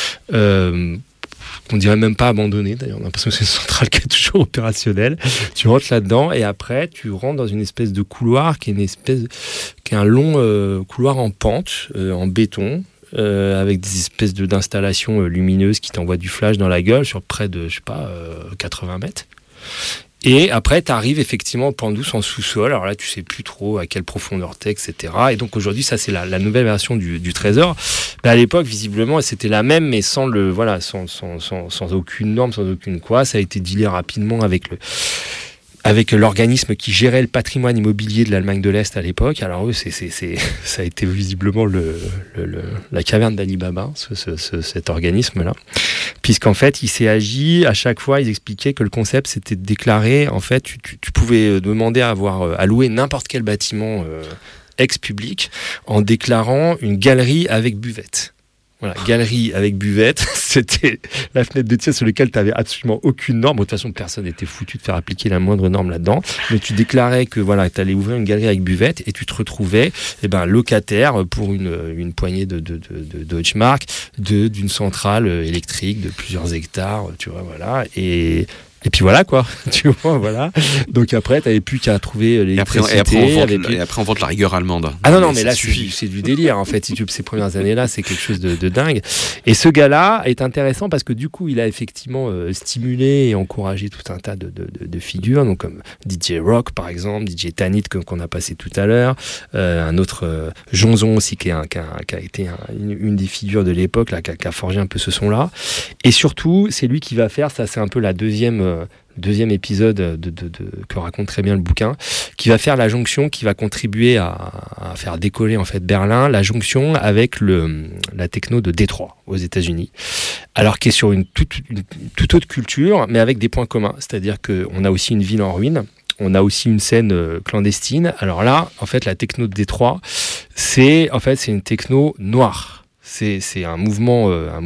Speaker 2: On dirait même pas abandonné, d'ailleurs, on a l'impression que c'est une centrale qui est toujours opérationnelle. Tu rentres là-dedans, et après, tu rentres dans une espèce de couloir, qui est un long couloir en pente, en béton, avec des espèces d'installations lumineuses qui t'envoient du flash dans la gueule sur près de, 80 mètres. Et après, tu arrives effectivement au Pan Douce en sous-sol. Alors là, tu sais plus trop à quelle profondeur t'es, etc. Et donc aujourd'hui, ça c'est la nouvelle version du Trésor. À l'époque, visiblement, c'était la même, mais sans aucune norme, sans aucune quoi. Ça a été dealé rapidement avec l'organisme qui gérait le patrimoine immobilier de l'Allemagne de l'Est à l'époque. Alors eux, ça a été visiblement la caverne d'Ali Baba, cet organisme-là. Puisqu'en fait, il s'est agi, à chaque fois, ils expliquaient que le concept, c'était de déclarer, en fait, tu pouvais demander à louer n'importe quel bâtiment ex-public en déclarant une galerie avec buvette. Voilà, galerie avec buvette, c'était la fenêtre de tir sur laquelle tu n'avais absolument aucune norme. De toute façon, personne n'était foutu de faire appliquer la moindre norme là-dedans. Mais tu déclarais que voilà, tu allais ouvrir une galerie avec buvette et tu te retrouvais locataire pour une poignée de Deutschmark d'une centrale électrique de plusieurs hectares, tu vois, voilà. Et puis voilà quoi, tu vois, voilà. Donc après, t'avais plus qu'à trouver l'électricité.
Speaker 1: Et après, on vante la rigueur allemande.
Speaker 2: Ah non, mais là, c'est du délire, en fait. Si tu ces premières années-là, c'est quelque chose de dingue. Et ce gars-là est intéressant parce que du coup, il a effectivement stimulé et encouragé tout un tas de figures, donc comme DJ Rock, par exemple, DJ Tanit, qu'on a passé tout à l'heure, un autre Jonzon aussi, qui a été une des figures de l'époque, là, qui a forgé un peu ce son-là. Et surtout, c'est lui qui va faire, ça c'est un peu la deuxième épisode que raconte très bien le bouquin, qui va faire la jonction, qui va contribuer à faire décoller en fait Berlin, la jonction avec la techno de Détroit aux États-Unis, alors qui est sur une toute autre culture, mais avec des points communs, c'est-à-dire qu'on a aussi une ville en ruine. On a aussi une scène clandestine. Alors là, en fait, la techno de Détroit, c'est une techno noire. C'est un mouvement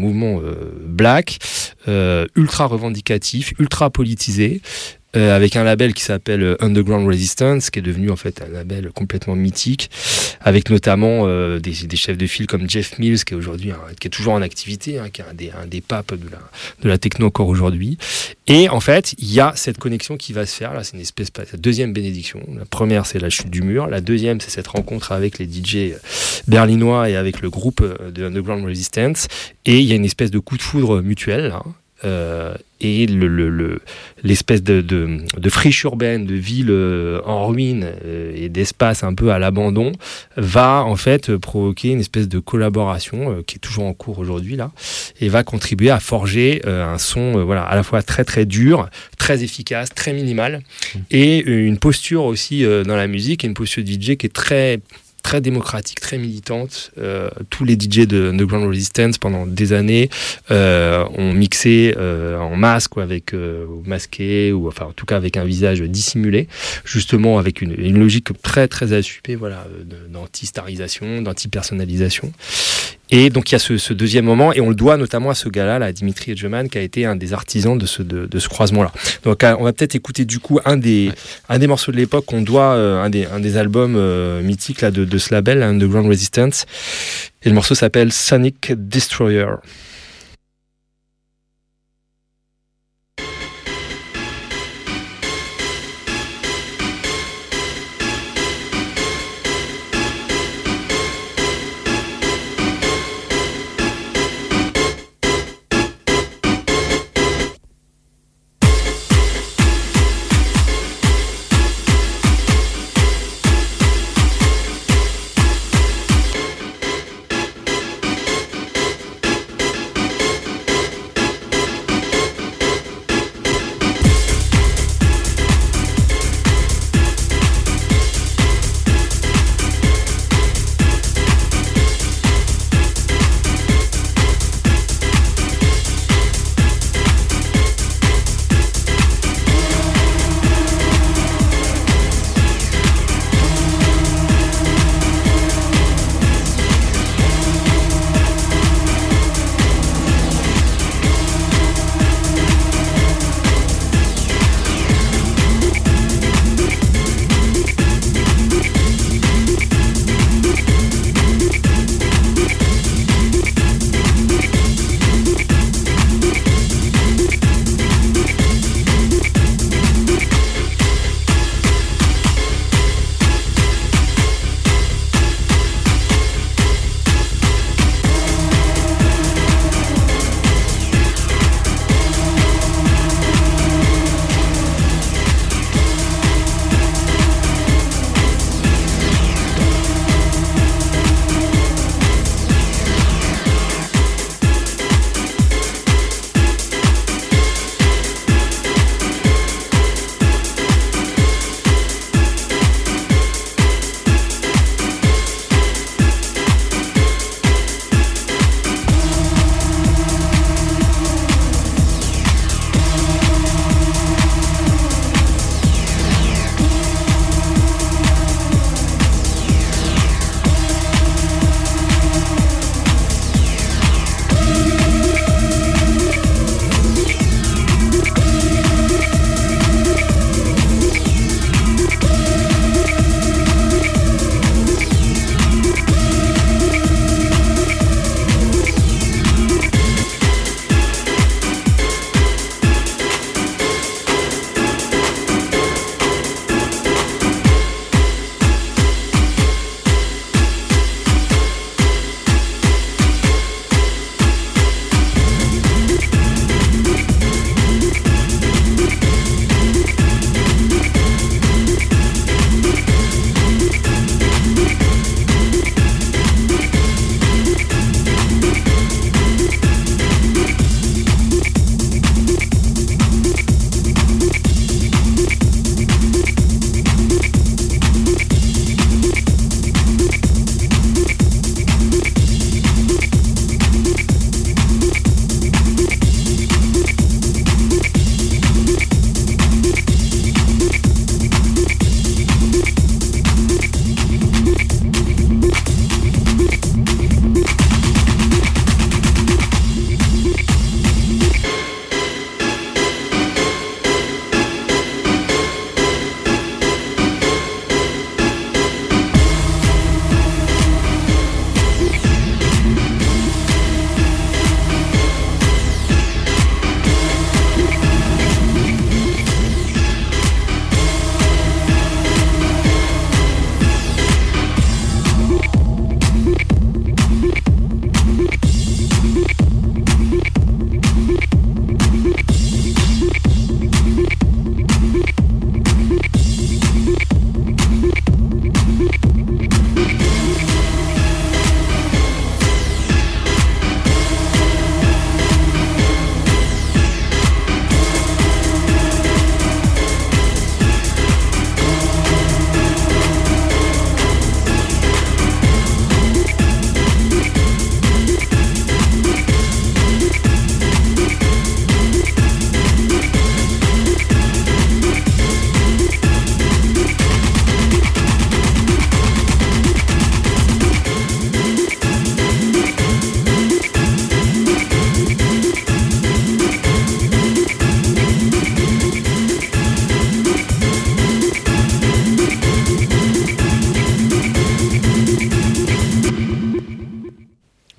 Speaker 2: black, ultra revendicatif, ultra politisé, avec un label qui s'appelle Underground Resistance, qui est devenu en fait un label complètement mythique, avec notamment des chefs de file comme Jeff Mills, qui est aujourd'hui qui est toujours en activité, qui est un des papes de la techno encore aujourd'hui. Et en fait, il y a cette connexion qui va se faire. Là, c'est une espèce de deuxième bénédiction. La première, c'est la chute du mur. La deuxième, c'est cette rencontre avec les DJ berlinois et avec le groupe de Underground Resistance. Et il y a une espèce de coup de foudre mutuel, là. Et l'espèce de friche urbaine, de ville en ruine et d'espace un peu à l'abandon va en fait provoquer une espèce de collaboration qui est toujours en cours aujourd'hui là, et va contribuer à forger un son à la fois très très dur, très efficace, très minimal, et une posture aussi dans la musique, et une posture de DJ qui est très démocratique, très militante. Tous les DJ de Underground Resistance pendant des années ont mixé en masque ou avec masqué, ou enfin en tout cas avec un visage dissimulé, justement avec une logique très très assumée, d'anti-starisation, d'anti-personnalisation. Et donc il y a ce deuxième moment, et on le doit notamment à ce gars-là, là, Dimitri Edgeman, qui a été un des artisans de ce croisement-là. Donc on va peut-être écouter du coup un des morceaux de l'époque qu'on doit, un des albums mythiques là, de ce label, Underground Resistance. Et le morceau s'appelle Sonic Destroyer.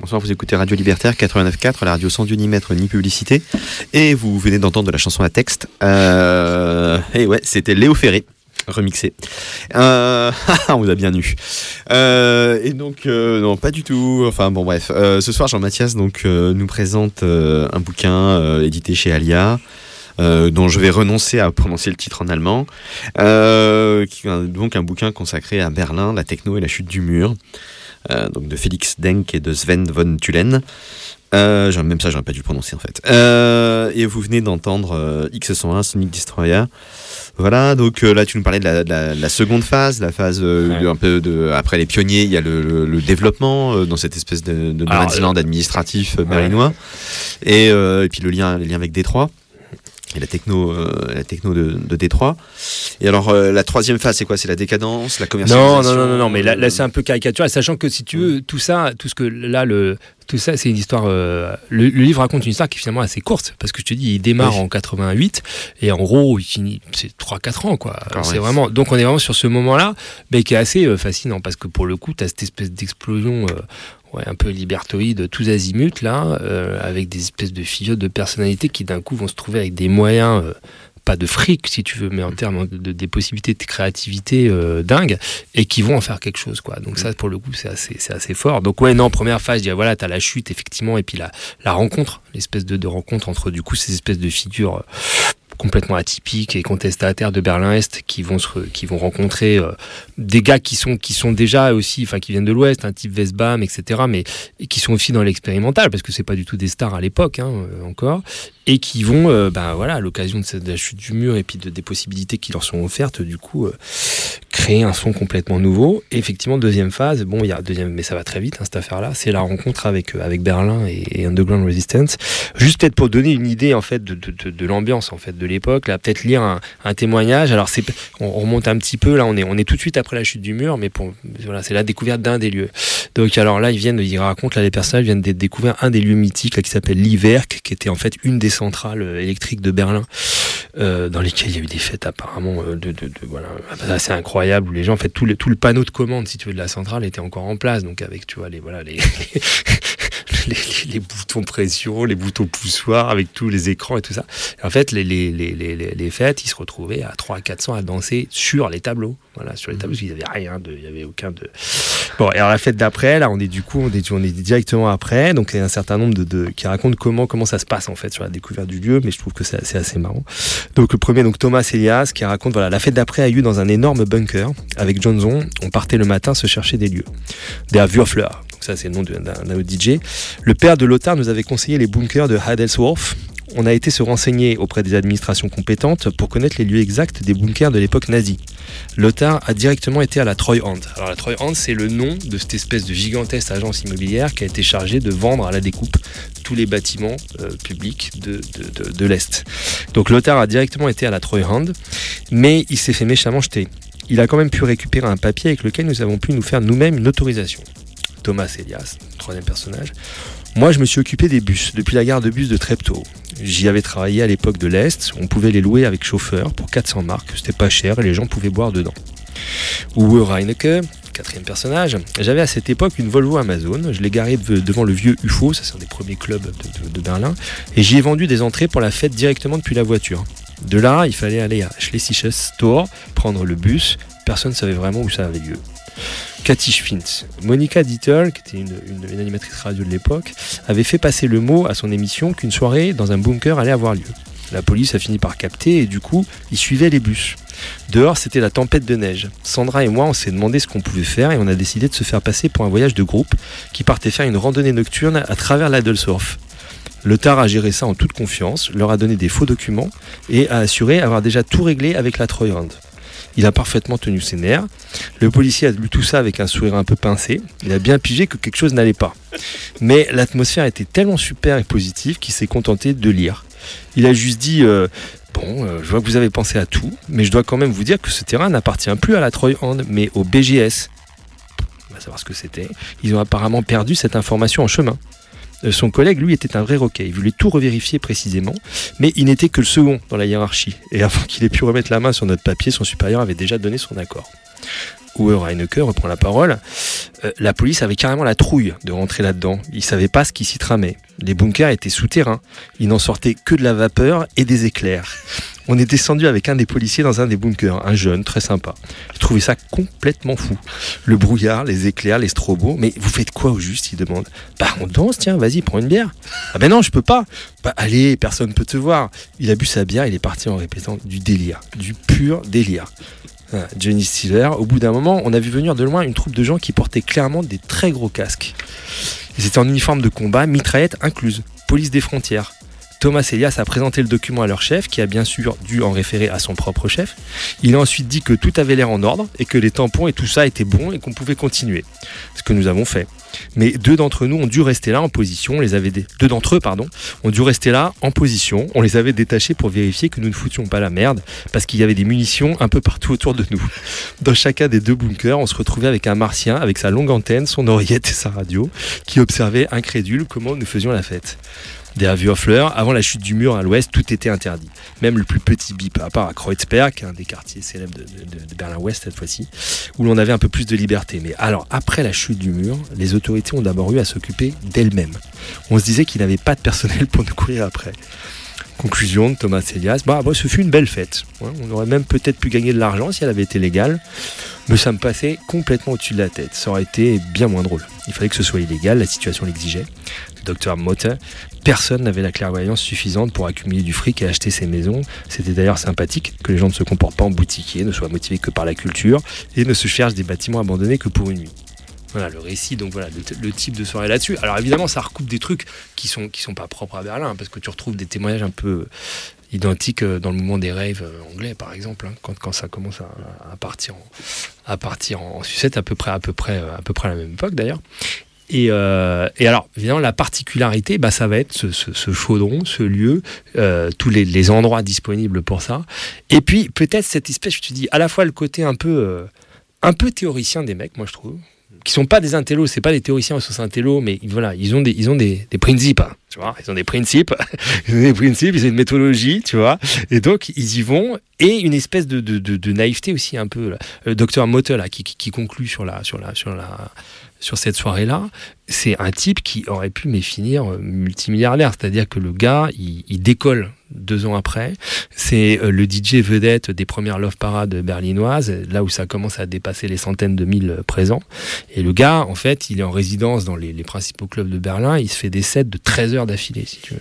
Speaker 1: Bonsoir, vous écoutez Radio Libertaire 89.4, la radio sans Dieu ni maître ni publicité. Et vous venez d'entendre de la chanson à texte. Et ouais, c'était Léo Ferré, remixé. On vous a bien eu. Et donc, non, pas du tout. Enfin, bon, bref. Ce soir, Jean-Mathias nous présente un bouquin édité chez Alia. Dont je vais renoncer à prononcer le titre en allemand, qui est donc un bouquin consacré à Berlin, la techno et la chute du mur, donc de Felix Denk et de Sven von Thulen. Même ça, j'aurais pas dû le prononcer en fait. Et vous venez d'entendre X101, Sonic Destroyer. Voilà, donc là tu nous parlais de la seconde phase, la phase un peu après les pionniers, il y a le développement dans cette espèce de Nomadland administratif berlinois, et puis les liens avec Détroit. Et la techno de Détroit. Et alors, la troisième phase, c'est quoi? C'est la décadence, la commercialisation?
Speaker 2: Non, mais là c'est un peu caricatural, sachant que si tu veux, tout ça, c'est une histoire. Le livre raconte une histoire qui est finalement assez courte, parce que je te dis, il démarre en 88, et en gros, il finit, c'est 3-4 ans, quoi. C'est vraiment, donc on est vraiment sur ce moment-là, mais qui est assez fascinant, parce que pour le coup, tu as cette espèce d'explosion. Un peu libertoïde, tous azimuts là, avec des espèces de figures de personnalités qui d'un coup vont se trouver avec des moyens, pas de fric si tu veux, mais en termes des possibilités de créativité dingues, et qui vont en faire quelque chose, quoi. Donc ça, pour le coup, c'est assez fort. Donc première phase, voilà, t'as la chute effectivement, et puis la rencontre, l'espèce de rencontre entre du coup ces espèces de figures complètement atypiques et contestataires de Berlin-Est qui vont rencontrer des gars qui sont déjà aussi, enfin qui viennent de l'Ouest, un type Westbam, etc., mais qui sont aussi dans l'expérimental, parce que c'est pas du tout des stars à l'époque encore, et qui vont à l'occasion de la chute du mur et puis des possibilités qui leur sont offertes, du coup créer un son complètement nouveau. Et effectivement, deuxième phase, mais ça va très vite cette affaire-là, c'est la rencontre avec Berlin et Underground Resistance. Juste peut-être pour donner une idée en fait de l'ambiance en fait de l'époque, là peut-être lire un témoignage. Alors on remonte un petit peu, là on est tout de suite après la chute du mur, mais c'est la découverte d'un des lieux. Donc alors là ils racontent, les personnages viennent de découvrir un des lieux mythiques là, qui s'appelle l'Iwerk, qui était en fait une des centrales électriques de Berlin, dans lesquelles il y a eu des fêtes apparemment assez incroyables, où les gens, en fait, tout le panneau de commande, si tu veux, de la centrale était encore en place, donc avec, tu vois, les boutons de pression, les boutons poussoirs, avec tous les écrans et tout ça. Et en fait, les fêtes, ils se retrouvaient à 300-400 à danser sur les tableaux. Voilà, sur les tableaux, parce qu'il n'y avait rien, il n'y avait aucun de... Bon, et alors la fête d'après, là, on est directement après, donc il y a un certain nombre qui racontent comment ça se passe, en fait, sur la découverte du lieu, mais je trouve que c'est assez marrant. Donc le premier, Thomas Elias, qui raconte, la fête d'après a eu lieu dans un énorme bunker. Avec Johnson, on partait le matin se chercher des lieux. Der Würfler, donc ça c'est le nom d'un autre DJ. Le père de Lothar nous avait conseillé les bunkers de Hadelswolf. On a été se renseigner auprès des administrations compétentes pour connaître les lieux exacts des bunkers de l'époque nazie. Lothar a directement été à la Treuhand. Alors la Treuhand, c'est le nom de cette espèce de gigantesque agence immobilière qui a été chargée de vendre à la découpe tous les bâtiments publics de l'Est. Donc Lothar a directement été à la Treuhand, mais il s'est fait méchamment jeter. Il a quand même pu récupérer un papier avec lequel nous avons pu nous faire nous-mêmes une autorisation. Thomas Elias, troisième personnage. Moi, je me suis occupé des bus, depuis la gare de bus de Treptow. J'y avais travaillé à l'époque de l'Est. On pouvait les louer avec chauffeur pour 400 marks. C'était pas cher et les gens pouvaient boire dedans. Uwe Reinecke, quatrième personnage. J'avais à cette époque une Volvo Amazon. Je l'ai garée devant le vieux UFO, ça c'est un des premiers clubs de Berlin. Et j'y ai vendu des entrées pour la fête directement depuis la voiture. De là, il fallait aller à Schlesisches Tor, prendre le bus. Personne ne savait vraiment où ça avait lieu. Cathy Schwintz. Monica Dittel, qui était une animatrice radio de l'époque, avait fait passer le mot à son émission qu'une soirée dans un bunker allait avoir lieu. La police a fini par capter et du coup, ils suivaient les bus. Dehors, c'était la tempête de neige. Sandra et moi, on s'est demandé ce qu'on pouvait faire et on a décidé de se faire passer pour un voyage de groupe qui partait faire une randonnée nocturne à travers l'Adelsdorf. Lothar a géré ça en toute confiance, leur a donné des faux documents et a assuré avoir déjà tout réglé avec la Treuhand. Il a parfaitement tenu ses nerfs. Le policier a lu tout ça avec un sourire un peu pincé. Il a bien pigé que quelque chose n'allait pas. Mais l'atmosphère était tellement super et positive qu'il s'est contenté de lire. Il a juste dit je vois que vous avez pensé à tout, mais je dois quand même vous dire que ce terrain n'appartient plus à la Treuhand, mais au BGS. On va savoir ce que c'était. Ils ont apparemment perdu cette information en chemin. Son collègue, lui, était un vrai roquet. Il voulait tout revérifier précisément, mais il n'était que le second dans la hiérarchie. Et avant qu'il ait pu remettre la main sur notre papier, son supérieur avait déjà donné son accord. Uwe Reinecke reprend la parole. La police avait carrément la trouille de rentrer là-dedans. Ils ne savaient pas ce qui s'y tramait. Les bunkers étaient souterrains. Il n'en sortait que de la vapeur et des éclairs. On est descendu avec un des policiers dans un des bunkers, un jeune, très sympa. Je trouvais ça complètement fou. Le brouillard, les éclairs, les strobos. Mais vous faites quoi au juste, il demande. On danse, tiens, vas-y, prends une bière. Ah ben non, je peux pas. Allez, personne peut te voir. Il a bu sa bière, il est parti en répétant du délire, du pur délire. Johnny Stiller, au bout d'un moment, on a vu venir de loin une troupe de gens qui portaient clairement des très gros casques. Ils étaient en uniforme de combat, mitraillette incluse, police des frontières. Thomas Elias a présenté le document à leur chef, qui a bien sûr dû en référer à son propre chef. Il a ensuite dit que tout avait l'air en ordre et que les tampons et tout ça étaient bons et qu'on pouvait continuer. Ce que nous avons fait. Mais deux d'entre nous ont dû rester là en position. Deux d'entre eux, ont dû rester là en position. On les avait détachés pour vérifier que nous ne foutions pas la merde, parce qu'il y avait des munitions un peu partout autour de nous. Dans chacun des deux bunkers, on se retrouvait avec un martien, avec sa longue antenne, son oreillette et sa radio, qui observait incrédule comment nous faisions la fête. Derrière Würfler, avant la chute du mur à l'ouest, tout était interdit. Même le plus petit bip, à part à Kreuzberg, un des quartiers célèbres de Berlin-Ouest cette fois-ci, où l'on avait un peu plus de liberté. Mais alors, après la chute du mur, les autorités ont d'abord eu à s'occuper d'elles-mêmes. On se disait qu'il n'avait pas de personnel pour nous courir après. Conclusion de Thomas Elias, ce fut une belle fête. On aurait même peut-être pu gagner de l'argent si elle avait été légale, mais ça me passait complètement au-dessus de la tête. Ça aurait été bien moins drôle. Il fallait que ce soit illégal, la situation l'exigeait. Le docteur Motte, personne n'avait la clairvoyance suffisante pour accumuler du fric et acheter ses maisons. C'était d'ailleurs sympathique que les gens ne se comportent pas en boutiquier, ne soient motivés que par la culture et ne se cherchent des bâtiments abandonnés que pour une nuit. Voilà le récit, donc voilà le type de soirée là-dessus. Alors évidemment, ça recoupe des trucs qui sont pas propres à Berlin, parce que tu retrouves des témoignages un peu identiques dans le mouvement des raves anglais, par exemple, quand ça commence à partir en sucette à peu près à la même époque d'ailleurs. Et alors, évidemment, la particularité, ça va être ce chaudron, ce lieu, tous les endroits disponibles pour ça. Et puis, peut-être cette espèce, je te dis, à la fois le côté un peu théoricien des mecs, moi je trouve, qui sont pas des intellos, c'est pas des théoriciens au sens intello, mais voilà, ils ont des principes, hein, tu vois, ils ont des principes, ils ont une méthodologie, tu vois, et donc ils y vont, et une espèce de naïveté aussi un peu. Là. Le docteur Motte là, qui conclut sur cette soirée-là, c'est un type qui aurait pu finir multimilliardaire, c'est-à-dire que le gars, il décolle 2 ans après, c'est le DJ vedette des premières Love Parades berlinoises, là où ça commence à dépasser les centaines de mille présents, et le gars, en fait, il est en résidence dans les principaux clubs de Berlin, il se fait des sets de 13 heures d'affilée, si tu veux.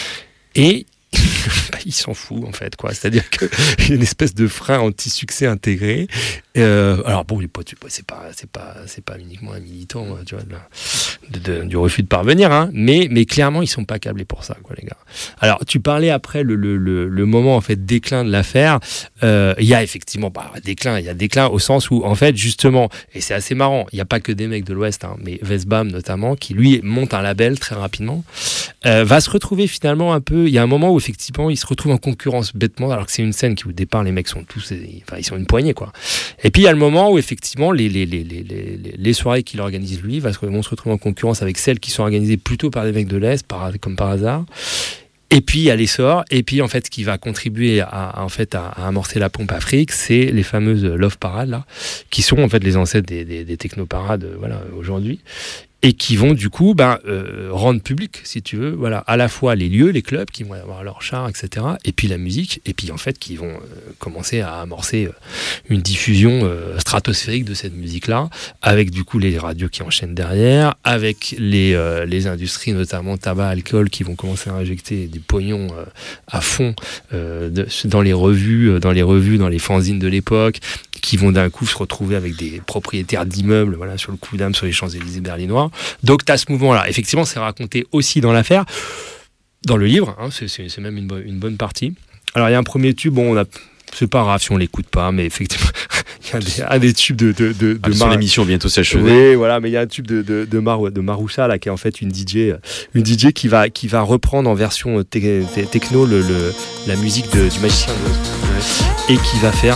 Speaker 2: Et il s'en fout en fait, quoi. C'est-à-dire qu'il y a une espèce de frein anti-succès intégré. Alors bon, c'est pas uniquement un militant, tu vois, du refus de parvenir, hein, mais clairement ils sont pas câblés pour ça, quoi, les gars. Alors tu parlais après le moment en fait déclin de l'affaire. Il y a effectivement déclin au sens où en fait justement, et c'est assez marrant, il y a pas que des mecs de l'Ouest, hein, mais Westbam notamment, qui lui monte un label très rapidement, va se retrouver finalement un peu. Il y a un moment où effectivement il se retrouve en concurrence bêtement, alors que c'est une scène qui au départ les mecs sont tous, ils sont une poignée, quoi. Et puis il y a le moment où effectivement les soirées qu'il organise lui vont se retrouver en concurrence avec celles qui sont organisées plutôt par des mecs de l'Est, comme par hasard. Et puis il y a l'essor, et puis en fait ce qui va contribuer à amorcer la pompe Afrique, c'est les fameuses Love Parades là, qui sont en fait les ancêtres des technoparades, voilà, aujourd'hui. Et qui vont du coup rendre public, si tu veux, voilà, à la fois les lieux, les clubs qui vont avoir leur char, etc., et puis la musique, et puis en fait qui vont commencer à amorcer une diffusion stratosphérique de cette musique-là, avec du coup les radios qui enchaînent derrière, avec les industries, notamment tabac, alcool, qui vont commencer à injecter des pognons à fond dans les revues, dans les fanzines de l'époque, qui vont d'un coup se retrouver avec des propriétaires d'immeubles, voilà, sur le coup d'âme, sur les Champs-Élysées berlinois. Donc tu as ce mouvement-là. Effectivement, c'est raconté aussi dans l'affaire, dans le livre, hein, c'est même une bonne partie. Alors il y a un premier tube, c'est pas grave si on l'écoute pas, mais effectivement, il y a des tubes de
Speaker 1: son émission bientôt s'achever.
Speaker 2: Oui, voilà, mais il y a un tube de Maroucha là, qui est en fait une DJ qui va reprendre en version techno la musique du Magicien d'Oz, et qui va faire.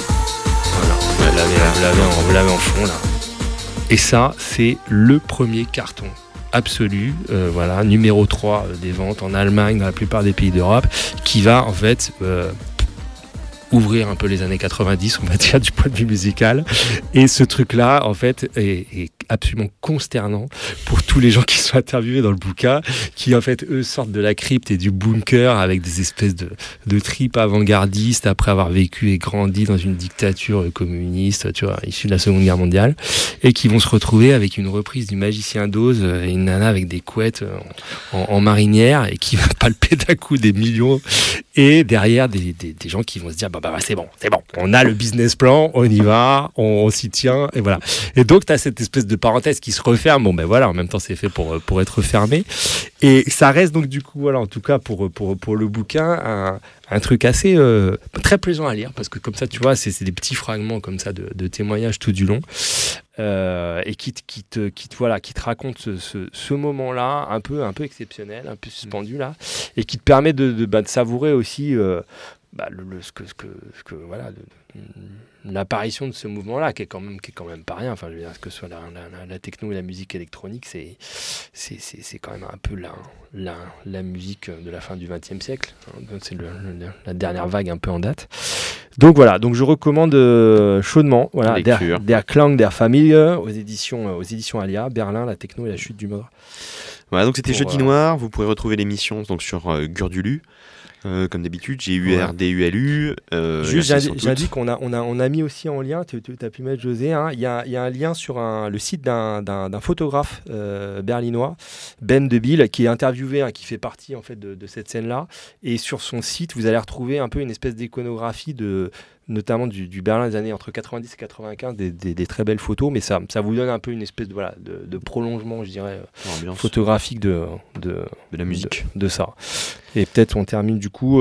Speaker 2: Vous l'avez en fond là. Et ça, c'est le premier carton absolu, voilà, numéro 3 des ventes en Allemagne, dans la plupart des pays d'Europe, qui va en fait ouvrir un peu les années 90, on va dire, du point de vue musical. Et ce truc-là, en fait, est absolument consternant pour tous les gens qui sont interviewés dans le bouquin, qui en fait, eux, sortent de la crypte et du bunker avec des espèces de tripes avant-gardistes après avoir vécu et grandi dans une dictature communiste, tu vois, issue de la Seconde Guerre mondiale, et qui vont se retrouver avec une reprise du Magicien d'Oz et une nana avec des couettes en marinière et qui va palper d'un coup des millions, et derrière des gens qui vont se dire bah c'est bon, on a le business plan, on y va, on s'y tient, et voilà. Et donc tu as cette espèce de parenthèse qui se referme. Bon ben voilà, en même temps c'est fait pour être fermé, et ça reste donc du coup voilà, en tout cas pour le bouquin, un truc assez très plaisant à lire, parce que comme ça tu vois c'est des petits fragments comme ça de témoignages tout du long, et qui te raconte ce moment-là un peu exceptionnel, un peu suspendu là, et qui te permet de savourer aussi l'apparition de ce mouvement-là, qui est quand même pas rien. Enfin, je veux dire, que ce soit la techno et la musique électronique, c'est quand même un peu la musique de la fin du XXe siècle. C'est la dernière vague un peu en date. Donc voilà, je recommande chaudement, voilà, Der Klang der Familie aux éditions Alia, Berlin, la techno et la chute du mode.
Speaker 1: Voilà, donc c'était Jeudi Noir. Vous pourrez retrouver l'émission donc sur Gurdulu. Comme d'habitude, GURDULU.
Speaker 2: Juste, j'indique qu'on a mis aussi en lien, tu as pu mettre José, hein, il y a un lien sur le site d'un photographe berlinois, Ben Debil, qui est interviewé, hein, qui fait partie en fait de cette scène-là. Et sur son site, vous allez retrouver un peu une espèce d'iconographie notamment du Berlin des années entre 90 et 95, des très belles photos, mais ça vous donne un peu une espèce de prolongement, je dirais, photographique de
Speaker 1: la musique,
Speaker 2: de ça. Et peut-être on termine du coup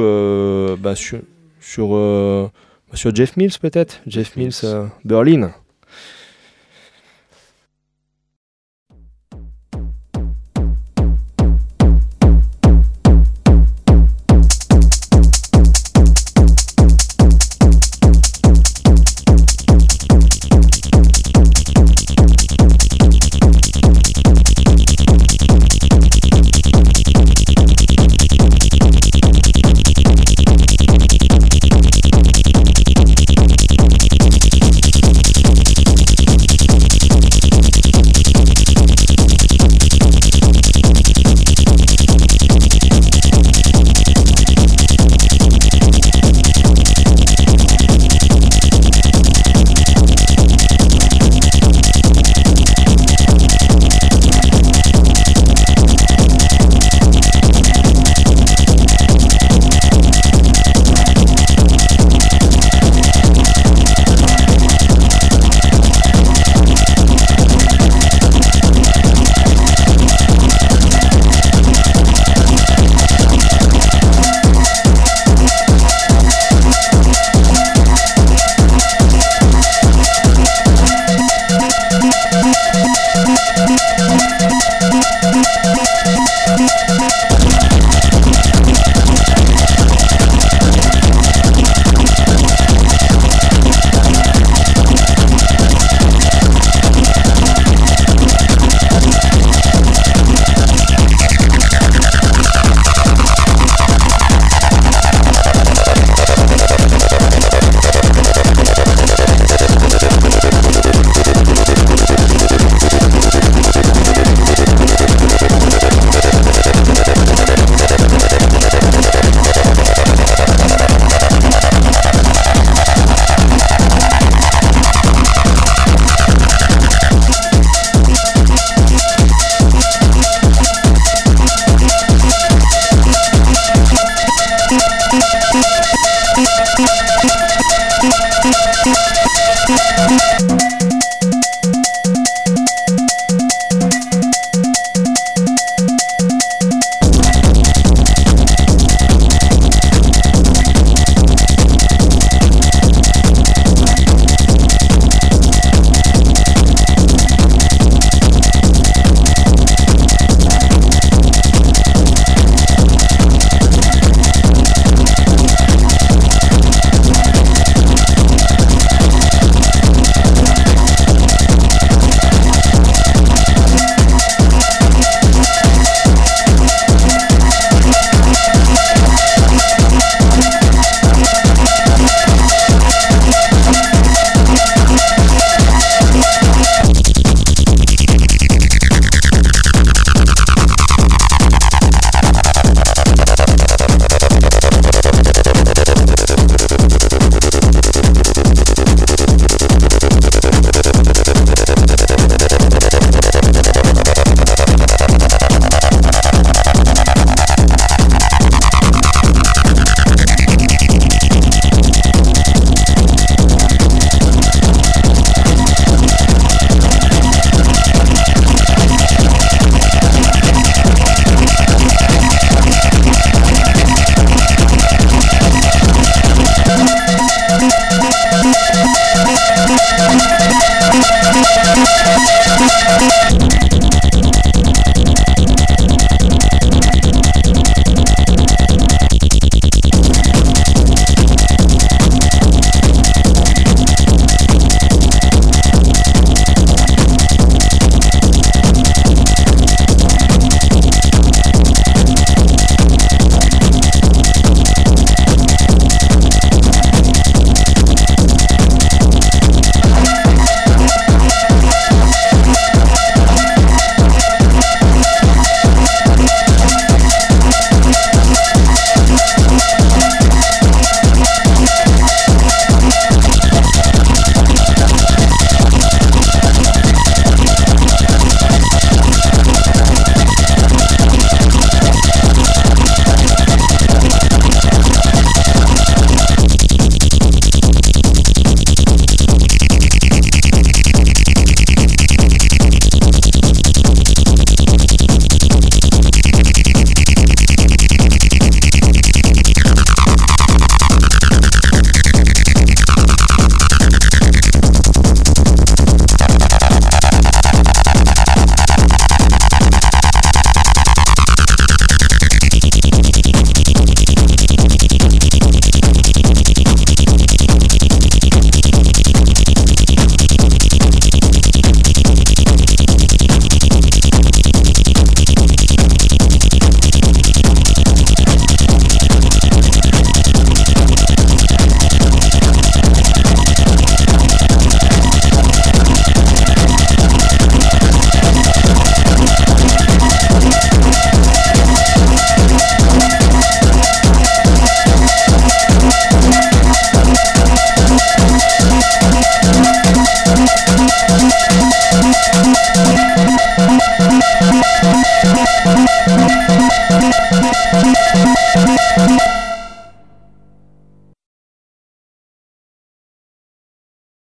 Speaker 2: sur Jeff Mills peut-être, Jeff Mills, Berlin.